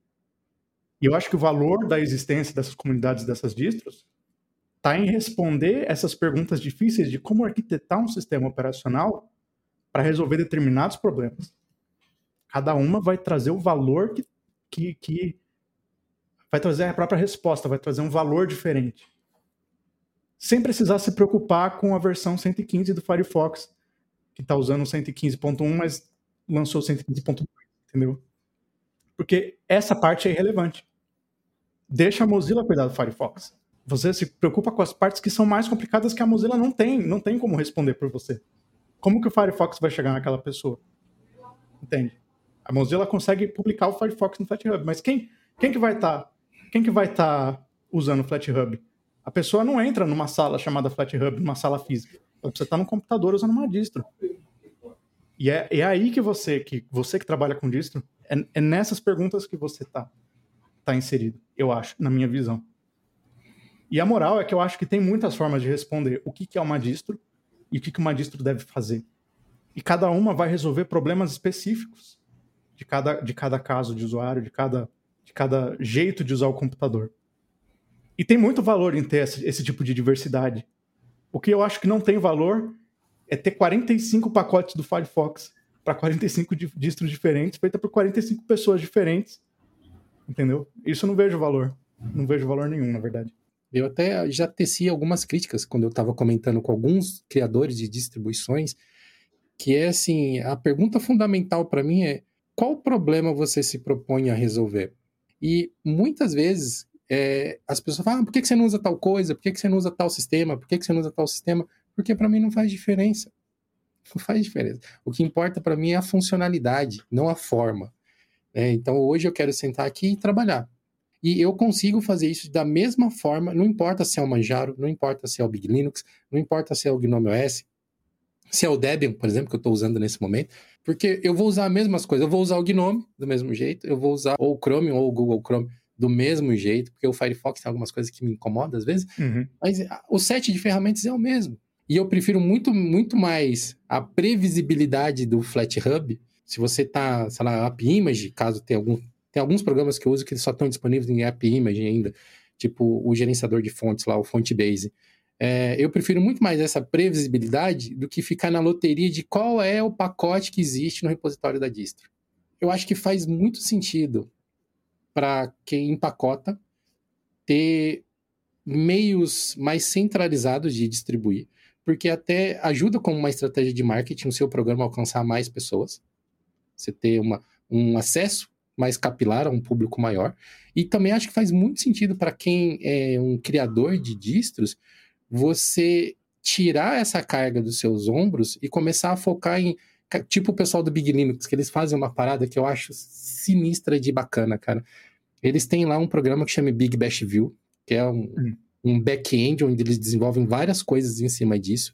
E eu acho que o valor da existência dessas comunidades, dessas distros, está em responder essas perguntas difíceis de como arquitetar um sistema operacional para resolver determinados problemas. Cada uma vai trazer o valor que, que, que vai trazer a própria resposta, vai trazer um valor diferente. Sem precisar se preocupar com a versão cento e quinze do Firefox, que está usando o cento e quinze ponto um, mas lançou o cento e quinze ponto dois, entendeu? Porque essa parte é irrelevante. Deixa a Mozilla cuidar do Firefox. Você se preocupa com as partes que são mais complicadas que a Mozilla não tem, não tem como responder por você. Como que o Firefox vai chegar naquela pessoa? Entende? A Mozilla consegue publicar o Firefox no FlatHub, mas quem, quem que vai estar quem que vai estar usando o FlatHub? A pessoa não entra numa sala chamada FlatHub, numa sala física. Ela precisa estar no computador usando uma distro. E é, é aí que você, que você que trabalha com distro, é, é nessas perguntas que você está tá inserido, eu acho, na minha visão. E a moral é que eu acho que tem muitas formas de responder o que, que é uma distro e o que, que uma distro deve fazer. E cada uma vai resolver problemas específicos de cada, de cada caso de usuário, de cada, de cada jeito de usar o computador. E tem muito valor em ter esse, esse tipo de diversidade. O que eu acho que não tem valor é ter quarenta e cinco pacotes do Firefox para quarenta e cinco distros diferentes, feita por quarenta e cinco pessoas diferentes. Entendeu? Isso eu não vejo valor. Não vejo valor nenhum, na verdade. Eu até já teci algumas críticas quando eu estava comentando com alguns criadores de distribuições, que é assim, a pergunta fundamental para mim é qual problema você se propõe a resolver? E muitas vezes é, as pessoas falam, ah, por que você não usa tal coisa? Por que você não usa tal sistema? Por que você não usa tal sistema? Porque para mim não faz diferença. Não faz diferença. O que importa para mim é a funcionalidade, não a forma. É, então hoje eu quero sentar aqui e trabalhar. E eu consigo fazer isso da mesma forma, não importa se é o Manjaro, não importa se é o Big Linux, não importa se é o Gnome O S, se é o Debian, por exemplo, que eu estou usando nesse momento, porque eu vou usar as mesmas coisas. Eu vou usar o Gnome do mesmo jeito, eu vou usar ou o Chrome ou o Google Chrome do mesmo jeito, porque o Firefox tem algumas coisas que me incomodam às vezes, uhum. Mas o set de ferramentas é o mesmo. E eu prefiro muito, muito mais a previsibilidade do FlatHub. Se você está, sei lá, AppImage, caso tenha algum... Tem alguns programas que eu uso que só estão disponíveis em AppImage ainda, tipo o gerenciador de fontes lá, o FontBase. É, eu prefiro muito mais essa previsibilidade do que ficar na loteria de qual é o pacote que existe no repositório da distro. Eu acho que faz muito sentido para quem empacota ter meios mais centralizados de distribuir, porque até ajuda como uma estratégia de marketing o seu programa a alcançar mais pessoas, você ter uma, um acesso mais capilar a um público maior, e também acho que faz muito sentido para quem é um criador de distros, você tirar essa carga dos seus ombros e começar a focar em, tipo o pessoal do Big Linux, que eles fazem uma parada que eu acho sinistra de bacana, cara. Eles têm lá um programa que chama Big Bash View, que é um, hum. um back-end onde eles desenvolvem várias coisas em cima disso.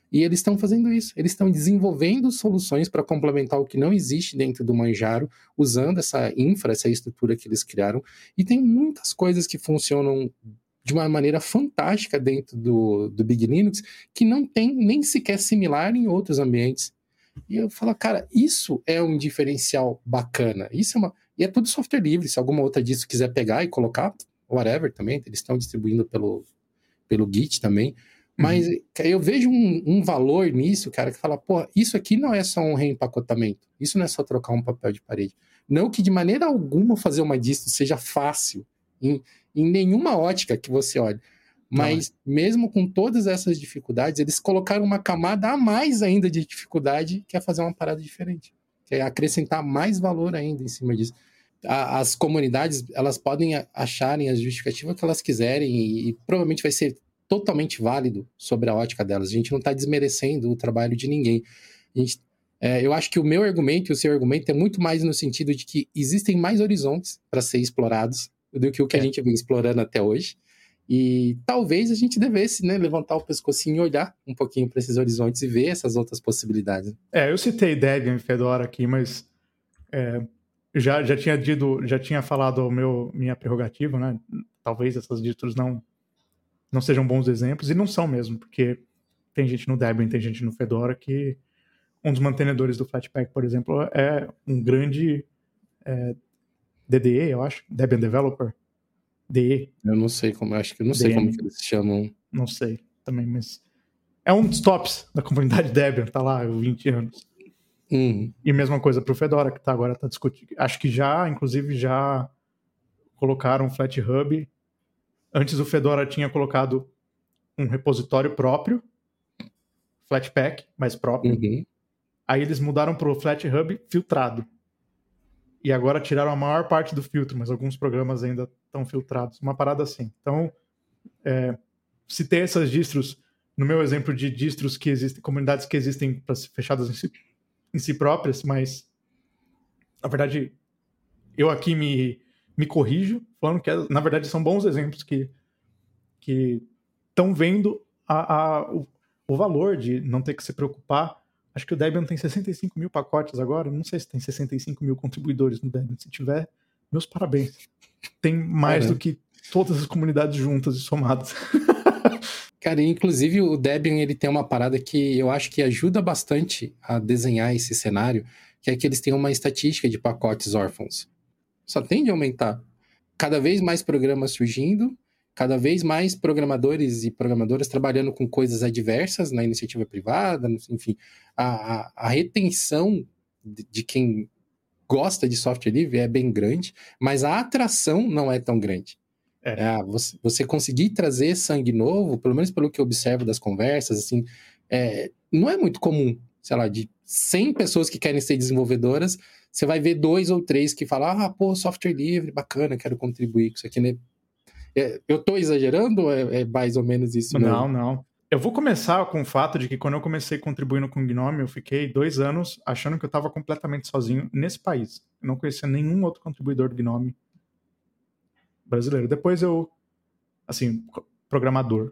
E eles estão fazendo isso, eles estão desenvolvendo soluções para complementar o que não existe dentro do Manjaro, usando essa infra, essa estrutura que eles criaram, e tem muitas coisas que funcionam de uma maneira fantástica dentro do, do Big Linux, que não tem nem sequer similar em outros ambientes. E eu falo, cara, isso é um diferencial bacana, isso é uma... E é tudo software livre, se alguma outra disso quiser pegar e colocar, whatever também, eles estão distribuindo pelo, pelo Git também. Mas uhum. eu vejo um, um valor nisso, cara, que fala, pô, isso aqui não é só um reempacotamento, isso não é só trocar um papel de parede. Não que de maneira alguma fazer uma distro seja fácil, em, em nenhuma ótica que você olhe. Mas não. Mesmo com todas essas dificuldades, eles colocaram uma camada a mais ainda de dificuldade, que é fazer uma parada diferente. Que é acrescentar mais valor ainda em cima disso. A, as comunidades, elas podem acharem as justificativas que elas quiserem e, e provavelmente vai ser totalmente válido sobre a ótica delas. A gente não está desmerecendo o trabalho de ninguém. A gente, é, eu acho que o meu argumento e o seu argumento é muito mais no sentido de que existem mais horizontes para ser explorados do que o que é. a gente vem explorando até hoje. E talvez a gente devesse, né, levantar o pescocinho e olhar um pouquinho para esses horizontes e ver essas outras possibilidades. É, eu citei Debian e Fedora aqui, mas é, já, já tinha dito, já tinha falado o meu, minha prerrogativa, né? Talvez essas distros não não sejam bons exemplos, e não são mesmo, porque tem gente no Debian, tem gente no Fedora que um dos mantenedores do Flatpak, por exemplo, é um grande é, D D E, eu acho, Debian Developer, D E. Eu não sei como, acho que eu não sei D M. Como que eles se chamam. Não sei também, mas é um dos tops da comunidade Debian, tá lá há vinte anos. Uhum. E mesma coisa pro Fedora, que tá agora tá discutindo. Acho que já, inclusive, já colocaram um FlatHub. Antes o Fedora tinha colocado um repositório próprio, Flatpak, mas próprio. Uhum. Aí eles mudaram para o FlatHub filtrado. E agora tiraram a maior parte do filtro, mas alguns programas ainda estão filtrados. Uma parada assim. Então, é, citei essas distros, no meu exemplo de distros que existem, comunidades que existem fechadas em si, em si próprias, mas, na verdade, eu aqui me, me corrijo, falando que, na verdade, são bons exemplos que que estão vendo a, a, o, o valor de não ter que se preocupar. Acho que o Debian tem sessenta e cinco mil pacotes agora, não sei se tem sessenta e cinco mil contribuidores no Debian. Se tiver, meus parabéns. Tem mais é, né? do que todas as comunidades juntas e somadas. Cara, inclusive o Debian ele tem uma parada que eu acho que ajuda bastante a desenhar esse cenário, que é que eles têm uma estatística de pacotes órfãos. Só tende a aumentar. Cada vez mais programas surgindo, cada vez mais programadores e programadoras trabalhando com coisas adversas na iniciativa privada, enfim. A, a, a retenção de, de quem gosta de software livre é bem grande, mas a atração não é tão grande. É. É, você, você conseguir trazer sangue novo, pelo menos pelo que eu observo das conversas, assim, é, não é muito comum. Sei lá, de cem pessoas que querem ser desenvolvedoras, você vai ver dois ou três que falam, ah, pô, software livre, bacana, quero contribuir com isso aqui, né? Eu tô exagerando ou é, é mais ou menos isso? Não, mesmo? Não. Eu vou começar com o fato de que quando eu comecei contribuindo com o Gnome, eu fiquei dois anos achando que eu estava completamente sozinho nesse país. Eu não conhecia nenhum outro contribuidor do Gnome brasileiro. Depois eu, assim, programador.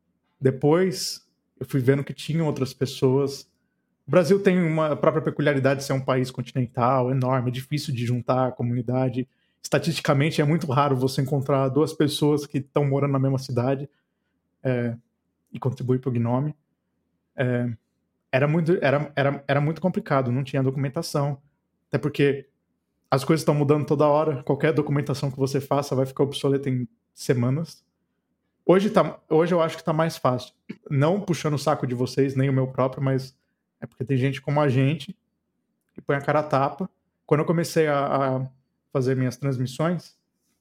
Depois eu fui vendo que tinham outras pessoas. O Brasil tem uma própria peculiaridade de ser um país continental, enorme, é difícil de juntar a comunidade. Estatisticamente é muito raro você encontrar duas pessoas que estão morando na mesma cidade é, e contribuir para o Gnome. É, era, muito, era, era, era muito complicado, não tinha documentação. Até porque as coisas estão mudando toda hora. Qualquer documentação que você faça vai ficar obsoleta em semanas. Hoje, tá, hoje eu acho que está mais fácil. Não puxando o saco de vocês, nem o meu próprio, mas é porque tem gente como a gente que põe a cara a tapa. Quando eu comecei a... a fazer minhas transmissões,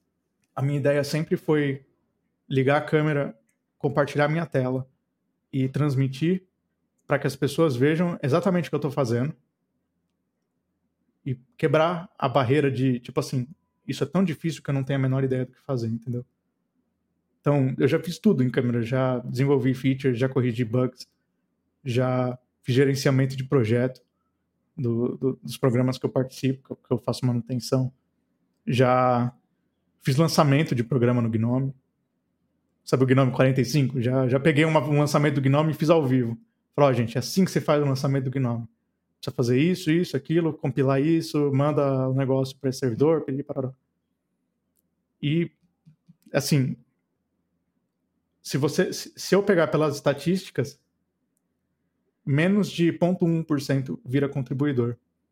a minha ideia sempre foi ligar a câmera, compartilhar minha tela e transmitir para que as pessoas vejam exatamente o que eu estou fazendo e quebrar a barreira de, tipo assim, isso é tão difícil que eu não tenho a menor ideia do que fazer, entendeu? Então, eu já fiz tudo em câmera, já desenvolvi features, já corrigi bugs, já fiz gerenciamento de projeto do, do, dos programas que eu participo, que eu faço manutenção. Já fiz lançamento de programa no Gnome. Sabe o Gnome quarenta e cinco? Já, já peguei uma, um lançamento do Gnome e fiz ao vivo. Falar, ó, gente, é assim que você faz o lançamento do Gnome. Precisa fazer isso, isso, aquilo, compilar isso, manda o negócio para esse servidor, pedir para... E, assim, se, você, se eu pegar pelas estatísticas, menos de zero vírgula um por cento vira contribuidor.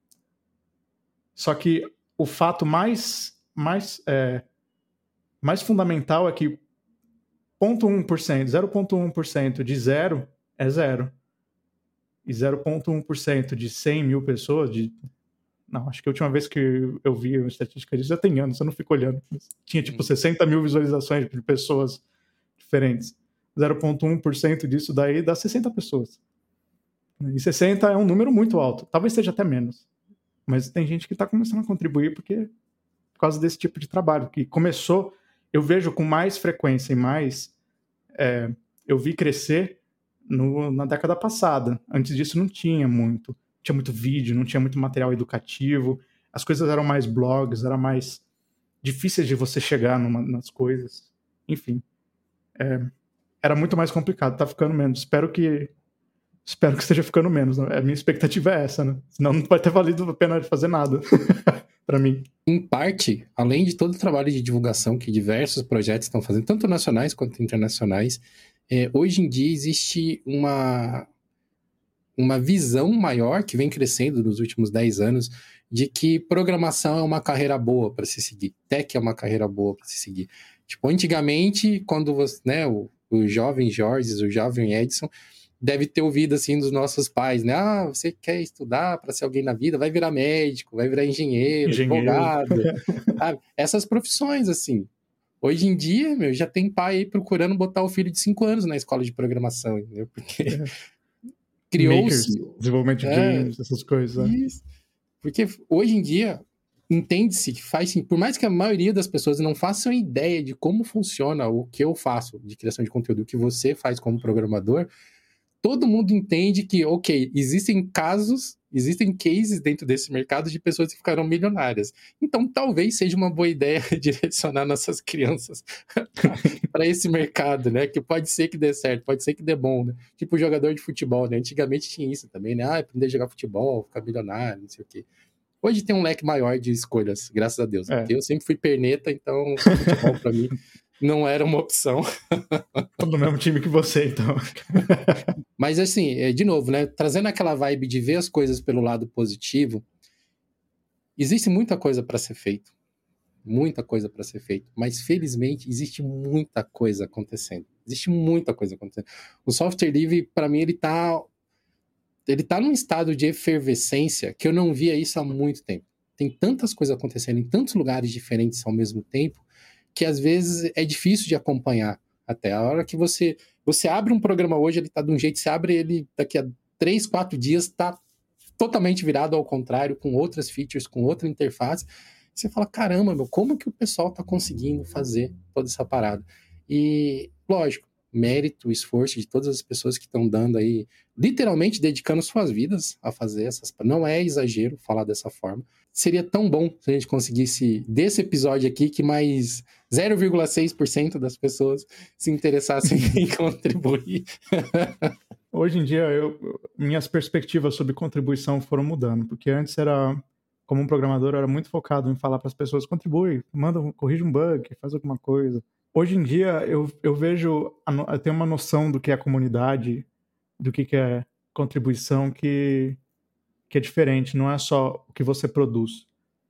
Só que o fato mais, mais, é, mais fundamental é que zero vírgula um por cento, zero vírgula um por cento de zero é zero. E zero vírgula um por cento de cem mil pessoas, de... não, acho que a última vez que eu vi uma estatística disso já tem anos, eu não fico olhando. Tinha tipo sessenta mil visualizações de pessoas diferentes. zero vírgula um por cento disso daí dá sessenta pessoas. E sessenta é um número muito alto, talvez seja até menos. Mas tem gente que está começando a contribuir porque, por causa desse tipo de trabalho, que começou, eu vejo com mais frequência e mais... É, eu vi crescer no, na década passada. Antes disso não tinha muito. Tinha muito vídeo, não tinha muito material educativo. As coisas eram mais blogs, eram mais difíceis de você chegar numa, nas coisas. Enfim. É, era muito mais complicado. Tá ficando menos. Espero que espero que esteja ficando menos. Né? A minha expectativa é essa, né? Senão não vai ter valido a pena de fazer nada. Para mim. Em parte, além de todo o trabalho de divulgação que diversos projetos estão fazendo, tanto nacionais quanto internacionais, é, hoje em dia existe uma, uma visão maior que vem crescendo nos últimos dez anos de que programação é uma carreira boa para se seguir, tech é uma carreira boa para se seguir. Tipo, antigamente, quando você, né, o, o jovem Jorge, o jovem Edson, deve ter ouvido assim dos nossos pais, né? Ah, você quer estudar para ser alguém na vida? Vai virar médico, vai virar engenheiro, engenheiro. advogado. Sabe? Essas profissões, assim. Hoje em dia, meu, já tem pai aí procurando botar o filho de cinco anos na escola de programação, entendeu? Porque é. criou-se... desenvolvimento de é, games, essas coisas. Isso. Porque hoje em dia, entende-se que faz... Por mais que a maioria das pessoas não façam ideia de como funciona o que eu faço de criação de conteúdo, o que você faz como programador... Todo mundo entende que, ok, existem casos, existem cases dentro desse mercado de pessoas que ficaram milionárias. Então, talvez seja uma boa ideia direcionar nossas crianças para esse mercado, né? Que pode ser que dê certo, pode ser que dê bom, né? Tipo jogador de futebol, né? Antigamente tinha isso também, né? Ah, aprender a jogar futebol, ficar milionário, não sei o quê. Hoje tem um leque maior de escolhas, graças a Deus. É. Porque eu sempre fui perneta, então futebol para mim não era uma opção. Tô no mesmo time que você, então. Mas assim, de novo, né? Trazendo aquela vibe de ver as coisas pelo lado positivo, existe muita coisa para ser feito. Muita coisa para ser feito. Mas, felizmente, existe muita coisa acontecendo. Existe muita coisa acontecendo. O software livre, para mim, ele tá... Ele tá num estado de efervescência que eu não via isso há muito tempo. Tem tantas coisas acontecendo em tantos lugares diferentes ao mesmo tempo que, às vezes, é difícil de acompanhar. Até a hora que você... Você abre um programa hoje, ele tá de um jeito, você abre ele daqui a três, quatro dias, tá totalmente virado ao contrário, com outras features, com outra interface. Você fala, caramba, meu, como que o pessoal tá conseguindo fazer toda essa parada? E, lógico, mérito, esforço de todas as pessoas que estão dando aí, literalmente dedicando suas vidas a fazer essas... Não é exagero falar dessa forma. Seria tão bom se a gente conseguisse, desse episódio aqui, que mais zero vírgula seis por cento das pessoas se interessassem em contribuir. Hoje em dia, eu, minhas perspectivas sobre contribuição foram mudando, porque antes era, como um programador, eu era muito focado em falar para as pessoas, contribui, manda, corrige um bug, faz alguma coisa. Hoje em dia, eu, eu vejo, eu tenho uma noção do que é comunidade, do que, que é contribuição, que... que é diferente, não é só o que você produz.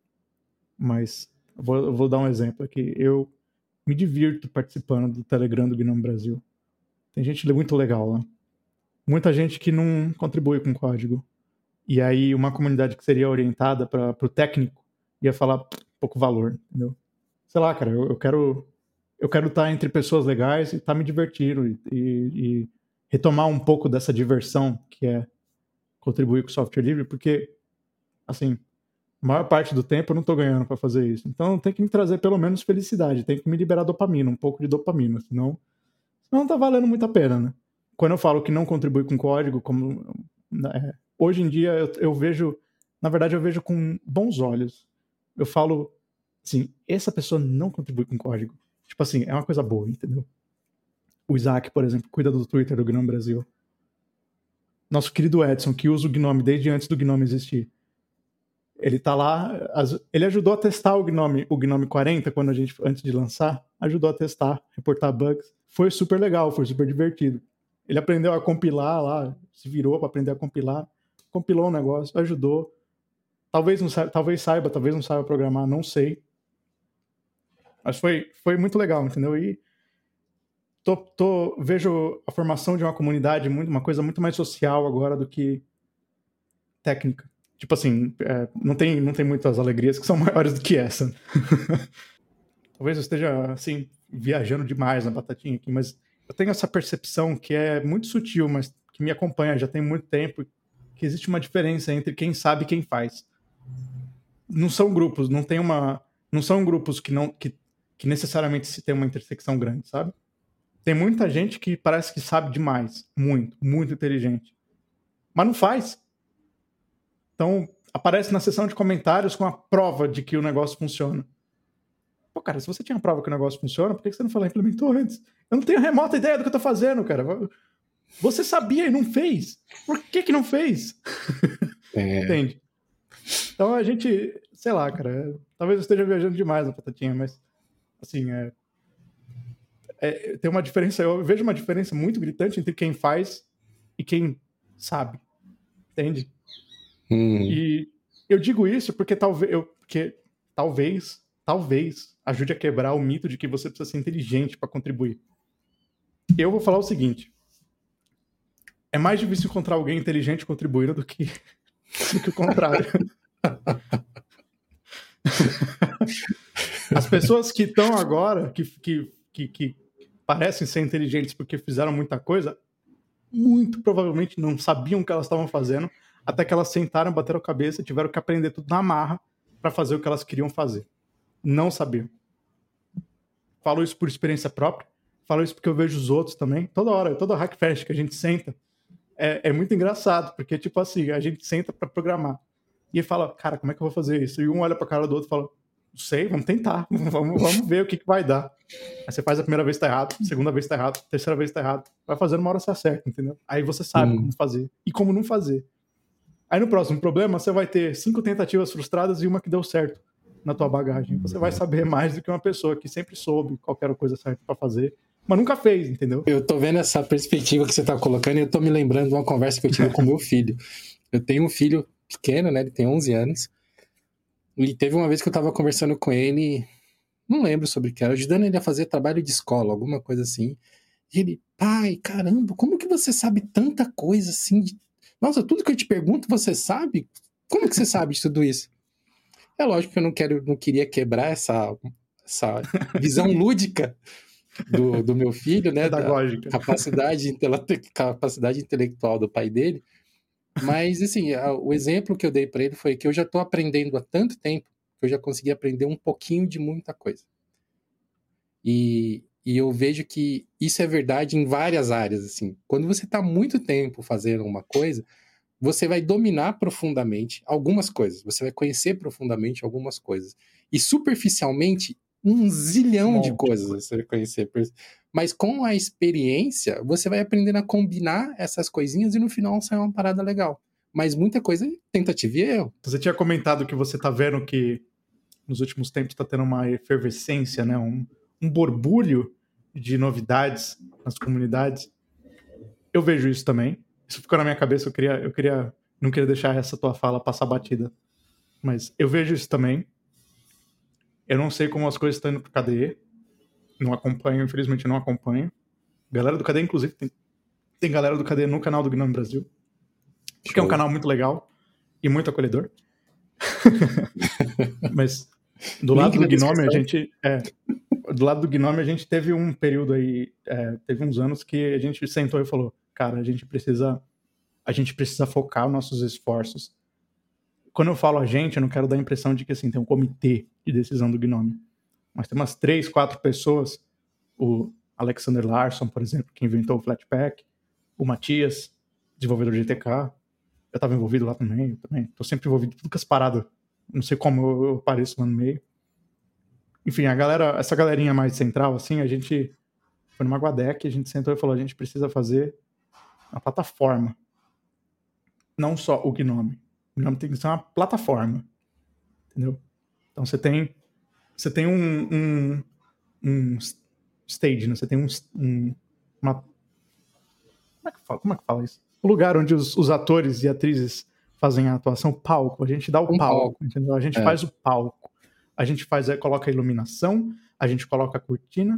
Mas eu vou, eu vou dar um exemplo aqui. Eu me divirto participando do Telegram do Gnome Brasil. Tem gente muito legal lá. Muita gente que não contribui com código. E aí uma comunidade que seria orientada para o técnico ia falar pouco valor, entendeu? Sei lá, cara, eu, eu quero eu quero estar entre pessoas legais e estar me divertindo e, e, e retomar um pouco dessa diversão que é contribuir com o software livre, porque, assim, a maior parte do tempo eu não tô ganhando para fazer isso. Então tem que me trazer pelo menos felicidade, tem que me liberar dopamina, um pouco de dopamina, senão, senão não tá valendo muito a pena, né? Quando eu falo que não contribui com código, como é, hoje em dia eu, eu vejo, na verdade eu vejo com bons olhos. Eu falo, assim, essa pessoa não contribui com código. Tipo assim, é uma coisa boa, entendeu? O Isaac, por exemplo, cuida do Twitter do Gnome Brasil. nosso querido Edson, que usa o Gnome desde antes do Gnome existir. Ele tá lá, ele ajudou a testar o Gnome, o Gnome quarenta, quando a gente, antes de lançar, ajudou a testar, reportar bugs. Foi super legal, foi super divertido. Ele aprendeu a compilar lá, se virou para aprender a compilar, compilou um negócio, ajudou. Talvez, não saiba, talvez saiba, talvez não saiba programar, não sei. Mas foi, foi muito legal, entendeu? E tô, tô, vejo a formação de uma comunidade muito, uma coisa muito mais social agora do que técnica. Tipo assim, é, não, tem, não tem muitas alegrias que são maiores do que essa. Talvez eu esteja, assim, viajando demais na batatinha aqui, mas eu tenho essa percepção que é muito sutil, mas que me acompanha já tem muito tempo, que existe uma diferença entre quem sabe e quem faz. Não são grupos, não tem uma... Não são grupos que, não, que, que necessariamente se tem uma intersecção grande, sabe? Tem muita gente que parece que sabe demais, muito, muito inteligente, mas não faz. Então, aparece na seção de comentários com a prova de que o negócio funciona. Pô, cara, se você tinha a prova que o negócio funciona, por que você não falou implementou antes? Eu não tenho a remota ideia do que eu tô fazendo, cara. Você sabia e não fez. Por que que não fez? É. Entende? Então a gente, sei lá, cara, talvez eu esteja viajando demais na batatinha, mas, assim, é, é, tem uma diferença, eu vejo uma diferença muito gritante entre quem faz e quem sabe. Entende? Hum. E eu digo isso porque talvez, eu, porque talvez, talvez ajude a quebrar o mito de que você precisa ser inteligente para contribuir. Eu vou falar o seguinte: é mais difícil encontrar alguém inteligente contribuindo do que, do que o contrário. As pessoas que estão agora, que, que, que, que parecem ser inteligentes porque fizeram muita coisa, muito provavelmente não sabiam o que elas estavam fazendo, até que elas sentaram, bateram a cabeça e tiveram que aprender tudo na marra para fazer o que elas queriam fazer. Não sabiam. Falo isso por experiência própria, falo isso porque eu vejo os outros também. Toda hora, toda Hackfest que a gente senta, é, é muito engraçado, porque, tipo assim, a gente senta para programar. E ele fala, cara, como é que eu vou fazer isso? E um olha pra cara do outro e fala, não sei, vamos tentar, vamos, vamos ver o que, que vai dar. Aí você faz a primeira vez tá errado, segunda vez tá errado, terceira vez tá errado. Vai fazendo, uma hora você acerta, entendeu? Aí você sabe hum. como fazer e como não fazer. Aí no próximo problema, você vai ter cinco tentativas frustradas e uma que deu certo na tua bagagem. Você vai saber mais do que uma pessoa que sempre soube qual era a coisa certa pra fazer, mas nunca fez, entendeu? Eu tô vendo essa perspectiva que você tá colocando e eu tô me lembrando de uma conversa que eu tive com meu filho. Eu tenho um filho pequeno, né? Ele tem onze anos. E teve uma vez que eu tava conversando com ele, não lembro sobre o que era, ajudando ele a fazer trabalho de escola, alguma coisa assim. E ele, pai, caramba, como que você sabe tanta coisa assim? De... Nossa, tudo que eu te pergunto você sabe? Como que você sabe de tudo isso? É lógico que eu não, quero, não queria quebrar essa, essa visão lúdica do, do meu filho, né? Da capacidade, intele- capacidade intelectual do pai dele. Mas, assim, o exemplo que eu dei para ele foi que eu já estou aprendendo há tanto tempo que eu já consegui aprender um pouquinho de muita coisa. E, e eu vejo que isso é verdade em várias áreas, assim. Quando você está muito tempo fazendo uma coisa, você vai dominar profundamente algumas coisas. Você vai conhecer profundamente algumas coisas. E superficialmente, um zilhão de coisas você vai conhecer. Mas com a experiência, você vai aprendendo a combinar essas coisinhas e no final sai uma parada legal. Mas muita coisa é tentativa e erro. Você tinha comentado que você tá vendo que nos últimos tempos está tendo uma efervescência, né? um, um borbulho de novidades nas comunidades. Eu vejo isso também. Isso ficou na minha cabeça, eu queria, eu queria, não queria deixar essa tua fala passar batida. Mas eu vejo isso também. Eu não sei como as coisas estão indo pro K D E. Não acompanho, infelizmente não acompanho. Galera do K D E, inclusive, tem, tem galera do K D E no canal do Gnome Brasil. Acho que é um canal muito legal e muito acolhedor. Mas do lado do Gnome, a gente... É, do lado do Gnome, a gente teve um período aí, é, teve uns anos que a gente sentou e falou, cara, a gente precisa, a gente precisa focar os nossos esforços. Quando eu falo a gente, eu não quero dar a impressão de que assim, tem um comitê de decisão do Gnome. Mas tem umas três, quatro pessoas, o Alexander Larson, por exemplo, que inventou o Flatpak, o Matias, desenvolvedor de G T K, eu estava envolvido lá também, eu também tô sempre envolvido em tudo com as paradas, não sei como eu, eu apareço lá no meio. Enfim, a galera, essa galerinha mais central, assim, a gente foi numa Guadec, a gente sentou e falou, a gente precisa fazer uma plataforma não só o Gnome. O Gnome tem que ser uma plataforma, entendeu? Então você tem, você tem um, um, um stage, né? Você tem um, um uma... Como é que fala, como é que fala isso? O lugar onde os, os atores e atrizes fazem a atuação, palco. A gente dá o Um palco, palco. entendeu? A gente É. faz o palco. A gente faz, coloca a iluminação, a gente coloca a cortina,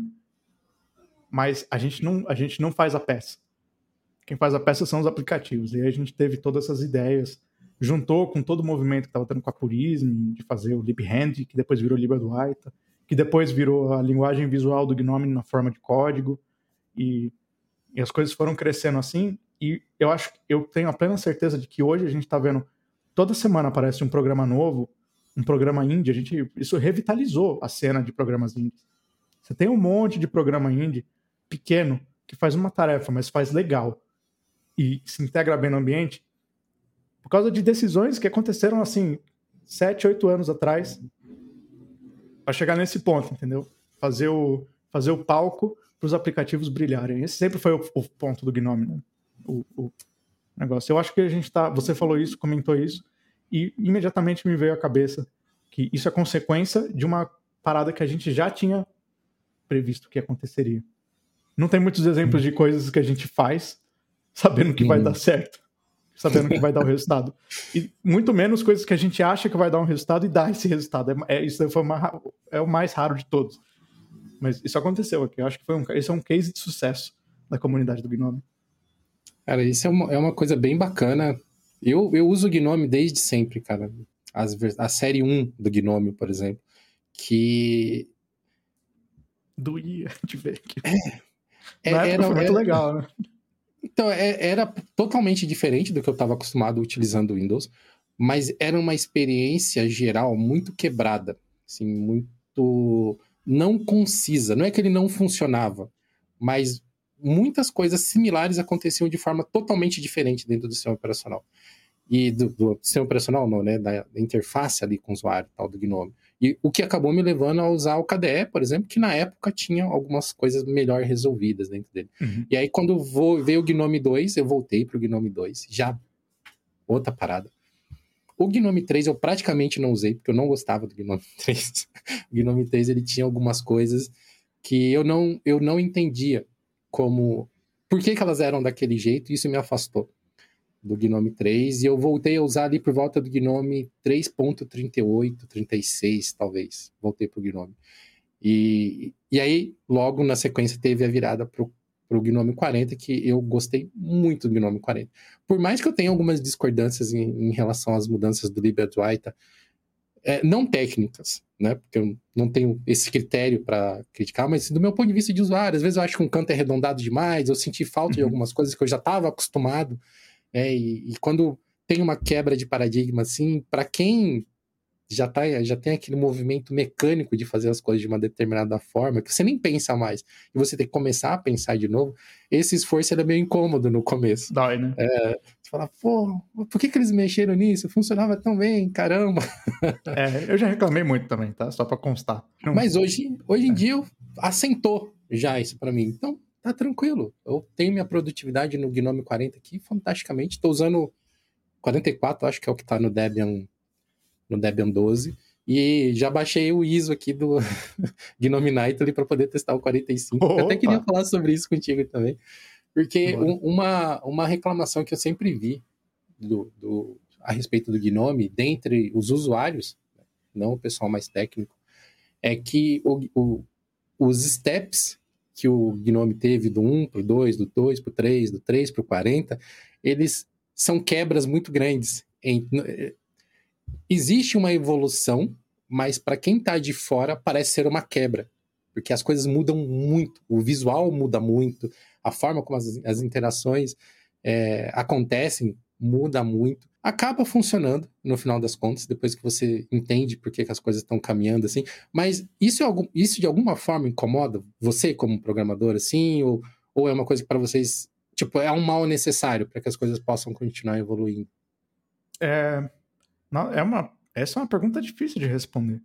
mas a gente não, a gente não faz a peça. Quem faz a peça são os aplicativos. E aí a gente teve todas essas ideias, juntou com todo o movimento que estava tendo com a Purism, de fazer o LibHand, que depois virou LibreDuaita, que depois virou a linguagem visual do Gnome na forma de código. E, e as coisas foram crescendo assim. E eu acho, eu tenho a plena certeza de que hoje a gente está vendo, toda semana aparece um programa novo, um programa indie. A gente, isso revitalizou a cena de programas indies. Você tem um monte de programa indie pequeno que faz uma tarefa, mas faz legal e se integra bem no ambiente por causa de decisões que aconteceram assim sete, oito anos atrás para chegar nesse ponto, entendeu? Fazer o, fazer o palco para os aplicativos brilharem. Esse sempre foi o, o ponto do Gnome, né? O, o negócio. Eu acho que a gente tá. Você falou isso, comentou isso, e imediatamente me veio à cabeça que isso é consequência de uma parada que a gente já tinha previsto que aconteceria. Não tem muitos exemplos de coisas que a gente faz sabendo que vai Uhum. dar certo, sabendo que vai dar o resultado. E muito menos coisas que a gente acha que vai dar um resultado e dá esse resultado. É, é, isso foi uma, é o mais raro de todos. Mas isso aconteceu aqui. Eu acho que foi um, esse é um case de sucesso da comunidade do Gnome. Cara, isso é uma, é uma coisa bem bacana. Eu, eu uso o Gnome desde sempre, cara. As, a série um do Gnome, por exemplo, que... Doía de ver aqui. É, Na era, época foi muito era, legal, né? Então, é, era totalmente diferente do que eu estava acostumado utilizando o Windows, mas era uma experiência geral muito quebrada, assim, muito não concisa. Não é que ele não funcionava, mas muitas coisas similares aconteciam de forma totalmente diferente dentro do sistema operacional. E do, do sistema operacional não, né? Da, da interface ali com o usuário, tal, do Gnome. E o que acabou me levando a usar o K D E, por exemplo, que na época tinha algumas coisas melhor resolvidas dentro dele. Uhum. E aí, quando vou ver o Gnome dois, eu voltei pro Gnome dois. Já outra parada. O Gnome três eu praticamente não usei, porque eu não gostava do Gnome três. O Gnome três, ele tinha algumas coisas que eu não, eu não entendia como... Por que que elas eram daquele jeito, e isso me afastou do Gnome três, e eu voltei a usar ali por volta do Gnome três ponto trinta e oito, trinta e seis, talvez. Voltei pro Gnome. E, e aí, logo na sequência, teve a virada pro, pro Gnome quarenta, que eu gostei muito do Gnome quarenta. Por mais que eu tenha algumas discordâncias em, em relação às mudanças do LibreDuaita, é, não técnicas, né? Porque eu não tenho esse critério para criticar, mas do meu ponto de vista de usuário, às vezes eu acho que um canto é arredondado demais, eu senti falta uhum. de algumas coisas que eu já estava acostumado. É, e, e quando tem uma quebra de paradigma assim, para quem já, tá, já tem aquele movimento mecânico de fazer as coisas de uma determinada forma, que você nem pensa mais, e você tem que começar a pensar de novo, esse esforço é meio incômodo no começo. Dói, né? É, você fala, pô, por que, que eles mexeram nisso? Funcionava tão bem, caramba. É, eu já reclamei muito também, tá? Só para constar. Não... Mas hoje, hoje em é. dia assentou já isso para mim, então tá tranquilo. Eu tenho minha produtividade no Gnome quarenta aqui, fantasticamente. Estou usando quarenta e quatro, acho que é o que está no Debian, no Debian doze. E já baixei o I S O aqui do Gnome Nightly para poder testar o quarenta e cinco. Eu até queria falar sobre isso contigo também. Porque um, uma, uma reclamação que eu sempre vi do, do, a respeito do Gnome, dentre os usuários, não o pessoal mais técnico, é que o, o, os steps que o Gnome teve do um pro dois, do dois pro três, do três pro quarenta, eles são quebras muito grandes. Em, existe uma evolução, mas para quem está de fora parece ser uma quebra, porque as coisas mudam muito, o visual muda muito, a forma como as, as interações é, acontecem muda muito. Acaba funcionando, no final das contas, depois que você entende por que, que as coisas estão caminhando assim. Mas isso, é algum, isso de alguma forma incomoda você como programador, assim? Ou, ou é uma coisa que para vocês, tipo, é um mal necessário para que as coisas possam continuar evoluindo? É, não, é uma, essa é uma pergunta difícil de responder.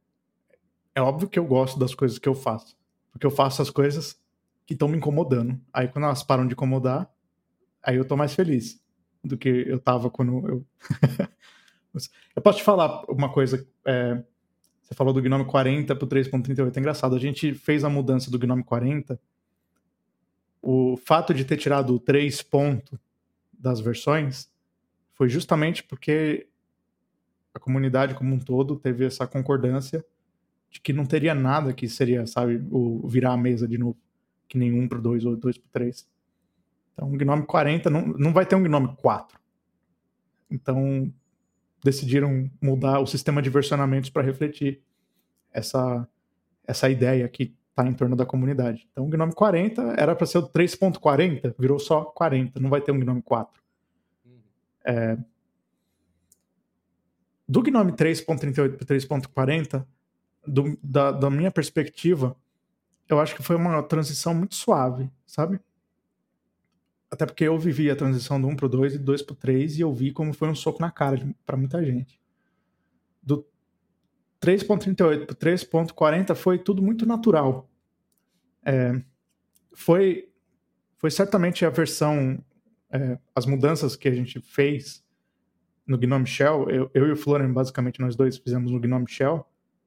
É óbvio que eu gosto das coisas que eu faço. Porque eu faço as coisas que estão me incomodando. Aí quando elas param de incomodar, aí eu tô mais feliz. do que eu tava quando eu... Eu posso te falar uma coisa, é, você falou do Gnome quarenta pro três ponto trinta e oito, é engraçado, a gente fez a mudança do Gnome quarenta, o fato de ter tirado o três ponto das versões foi justamente porque a comunidade como um todo teve essa concordância de que não teria nada que seria, sabe, o virar a mesa de novo, que nem um pro dois ou dois pro três. Então, o Gnome quarenta não, não vai ter um Gnome quatro. Então, decidiram mudar o sistema de versionamentos para refletir essa, essa ideia que está em torno da comunidade. Então, o Gnome quarenta era para ser o três ponto quarenta, virou só quarenta, não vai ter um Gnome quatro. Uhum. É, do Gnome três ponto trinta e oito para três ponto quarenta, do, da, da minha perspectiva, eu acho que foi uma transição muito suave, sabe? Até porque eu vivi a transição do um pro dois e do dois pro três e eu vi como foi um soco na cara para muita gente. Do três ponto trinta e oito pro três ponto quarenta foi tudo muito natural. É, foi, foi certamente a versão, é, as mudanças que a gente fez no Gnome Shell, eu, eu e o Florian, basicamente, nós dois fizemos no Gnome Shell,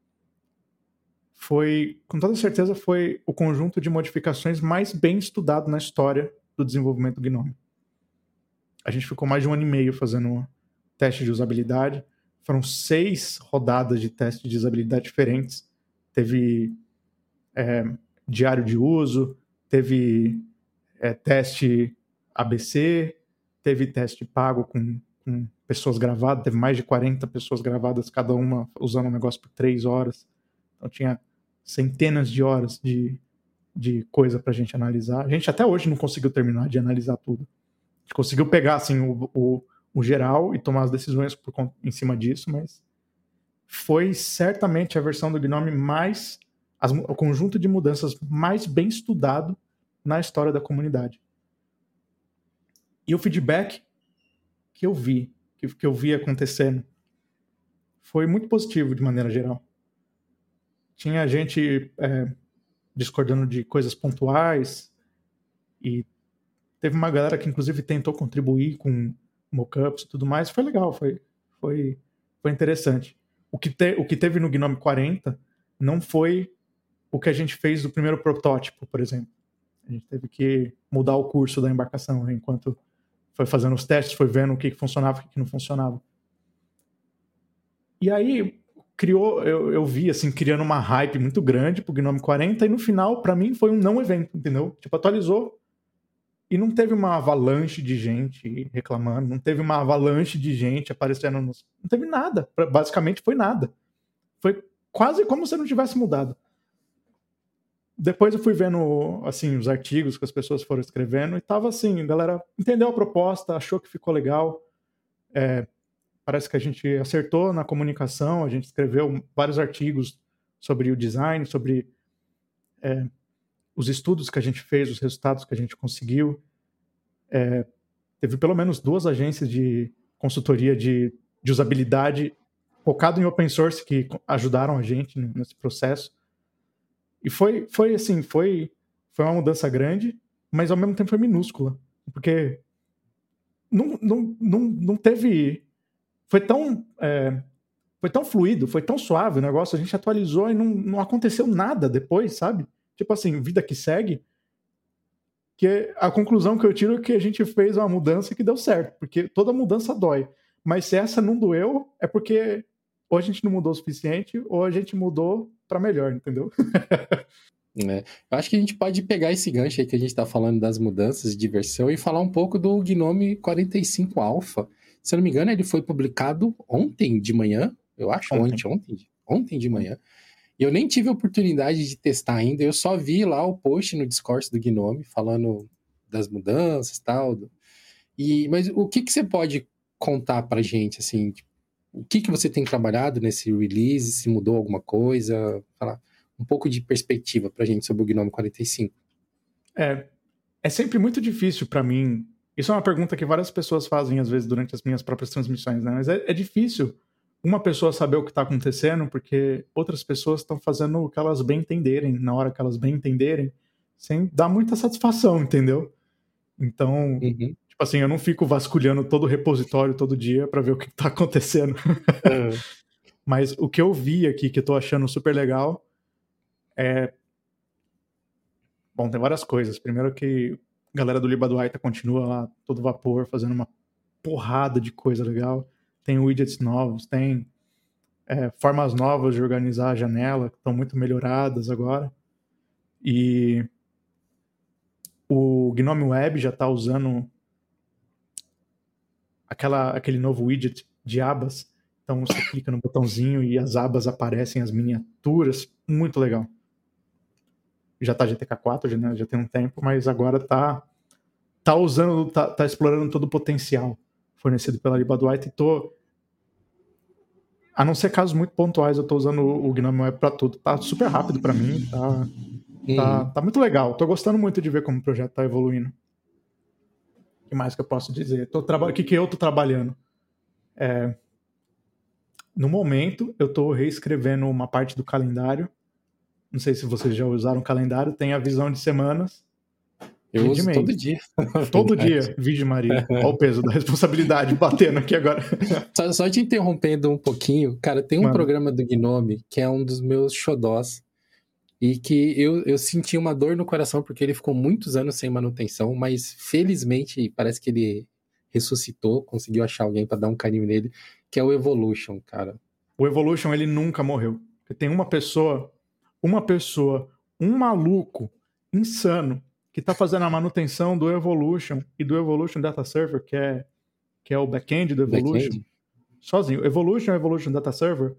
foi, com toda certeza, foi o conjunto de modificações mais bem estudado na história do desenvolvimento do Gnome. A gente ficou mais de um ano e meio fazendo teste de usabilidade. Foram seis rodadas de teste de usabilidade diferentes. Teve é, diário de uso, teve é, teste A B C, teve teste pago com, com pessoas gravadas, teve mais de quarenta pessoas gravadas, cada uma usando o negócio por três horas. Então tinha centenas de horas de de coisa pra gente analisar. A gente até hoje não conseguiu terminar de analisar tudo. A gente conseguiu pegar assim, o, o, o geral e tomar as decisões por, em cima disso, mas foi certamente a versão do Gnome mais... As, o conjunto de mudanças mais bem estudado na história da comunidade. E o feedback que eu vi, que, que eu vi acontecendo, foi muito positivo de maneira geral. Tinha gente... É, discordando de coisas pontuais, e teve uma galera que inclusive tentou contribuir com mockups e tudo mais. Foi legal, foi, foi, foi interessante. O que, te, o que teve no Gnome quarenta não foi o que a gente fez do primeiro protótipo, por exemplo. A gente teve que mudar o curso da embarcação, né, enquanto foi fazendo os testes, foi vendo o que funcionava e o que não funcionava. E aí criou, eu, eu vi, assim, criando uma hype muito grande pro Gnome quarenta, e no final, pra mim, foi um não evento, entendeu? Tipo, atualizou, e não teve uma avalanche de gente reclamando, não teve uma avalanche de gente aparecendo nos... Não teve nada, basicamente foi nada. Foi quase como se não tivesse mudado. Depois eu fui vendo, assim, os artigos que as pessoas foram escrevendo, e tava assim, a galera entendeu a proposta, achou que ficou legal, é... Parece que a gente acertou na comunicação, a gente escreveu vários artigos sobre o design, sobre é, os estudos que a gente fez, os resultados que a gente conseguiu. É, teve pelo menos duas agências de consultoria de, de usabilidade focado em open source que ajudaram a gente nesse processo. E foi, foi assim, foi, foi uma mudança grande, mas ao mesmo tempo foi minúscula, porque não, não, não, não teve... Foi tão, é, foi tão fluido, foi tão suave o negócio, a gente atualizou e não, não aconteceu nada depois, sabe? Tipo assim, vida que segue, que a conclusão que eu tiro é que a gente fez uma mudança que deu certo, porque toda mudança dói. Mas se essa não doeu, é porque ou a gente não mudou o suficiente, ou a gente mudou para melhor, entendeu? É. Eu acho que a gente pode pegar esse gancho aí que a gente tá falando das mudanças de versão e falar um pouco do Gnome quarenta e cinco Alpha. Se eu não me engano, ele foi publicado ontem de manhã, eu acho, ontem, ontem, ontem de manhã. E eu nem tive a oportunidade de testar ainda, eu só vi lá o post no Discord do Gnome falando das mudanças e tal. E, mas o que, que você pode contar pra gente, assim, o que, que você tem trabalhado nesse release, se mudou alguma coisa, falar um pouco de perspectiva pra gente sobre o Gnome quarenta e cinco. É, é sempre muito difícil pra mim. Isso é uma pergunta que várias pessoas fazem, às vezes, durante as minhas próprias transmissões, né? Mas é, é difícil uma pessoa saber o que está acontecendo, porque outras pessoas estão fazendo o que elas bem entenderem, na hora que elas bem entenderem, sem dar muita satisfação, entendeu? Então, uhum. tipo Tipo assim, eu não fico vasculhando todo o repositório todo dia pra ver o que tá acontecendo. Aham. Mas o que eu vi aqui, que eu tô achando super legal, é... Bom, tem várias coisas. Primeiro que a galera do Libaduaita continua lá, todo vapor, fazendo uma porrada de coisa legal. Tem widgets novos, tem é, formas novas de organizar a janela, que estão muito melhoradas agora. E o Gnome Web já está usando aquela, aquele novo widget de abas. Então você clica no botãozinho e as abas aparecem, as miniaturas. Muito legal. Já tá G T K quatro, já, né, já tem um tempo, mas agora tá, tá usando, tá, tá explorando todo o potencial fornecido pela Libaduaita e tô... A não ser casos muito pontuais, eu tô usando o Gnome Web pra tudo. Tá super rápido pra mim, tá, tá, Uhum. tá muito legal. Tô gostando muito de ver como o projeto tá evoluindo. O que mais que eu posso dizer? Tô traba... O que, que eu tô trabalhando? É... No momento, eu tô reescrevendo uma parte do calendário. Não sei se vocês já usaram o calendário. Tem a visão de semanas Eu e de uso todo mês. dia, na Todo verdade. dia, Virgem Maria. Olha o peso da responsabilidade batendo aqui agora. Só, só te interrompendo um pouquinho, cara, tem um Mano, programa do Gnome que é um dos meus xodós e que eu, eu senti uma dor no coração porque ele ficou muitos anos sem manutenção, mas felizmente parece que ele ressuscitou, conseguiu achar alguém pra dar um carinho nele, que é o Evolution, cara. o Evolution, ele nunca morreu. Tem uma pessoa, uma pessoa, um maluco insano que tá fazendo a manutenção do Evolution e do Evolution Data Server, que é, que é o back-end do Evolution, Back-end? sozinho. Evolution e Evolution Data Server,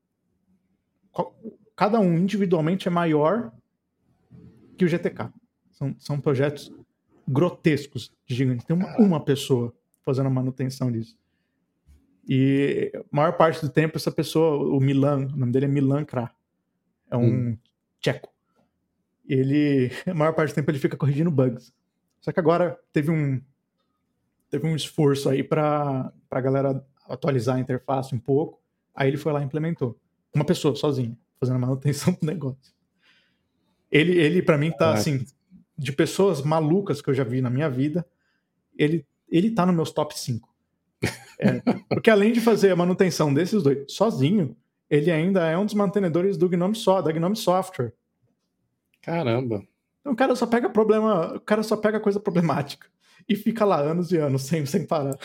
cada um individualmente é maior que o G T K. São, são projetos grotescos, gigantes. Tem uma, uma pessoa fazendo a manutenção disso. E a maior parte do tempo, essa pessoa, o Milan, o nome dele é Milan Kra, é um Hum. tcheco. Ele, a maior parte do tempo, ele fica corrigindo bugs. Só que agora teve um, teve um esforço aí para a galera atualizar a interface um pouco. Aí ele foi lá e implementou. Uma pessoa, sozinha, fazendo a manutenção do negócio. Ele, ele para mim, tá assim, de pessoas malucas que eu já vi na minha vida, ele, ele tá nos meus top cinco. É, porque além de fazer a manutenção desses dois sozinho, ele ainda é um dos mantenedores do Gnome so, da Gnome Software. Caramba. Então o cara só pega problema, o cara só pega coisa problemática e fica lá anos e anos sem, sem parar.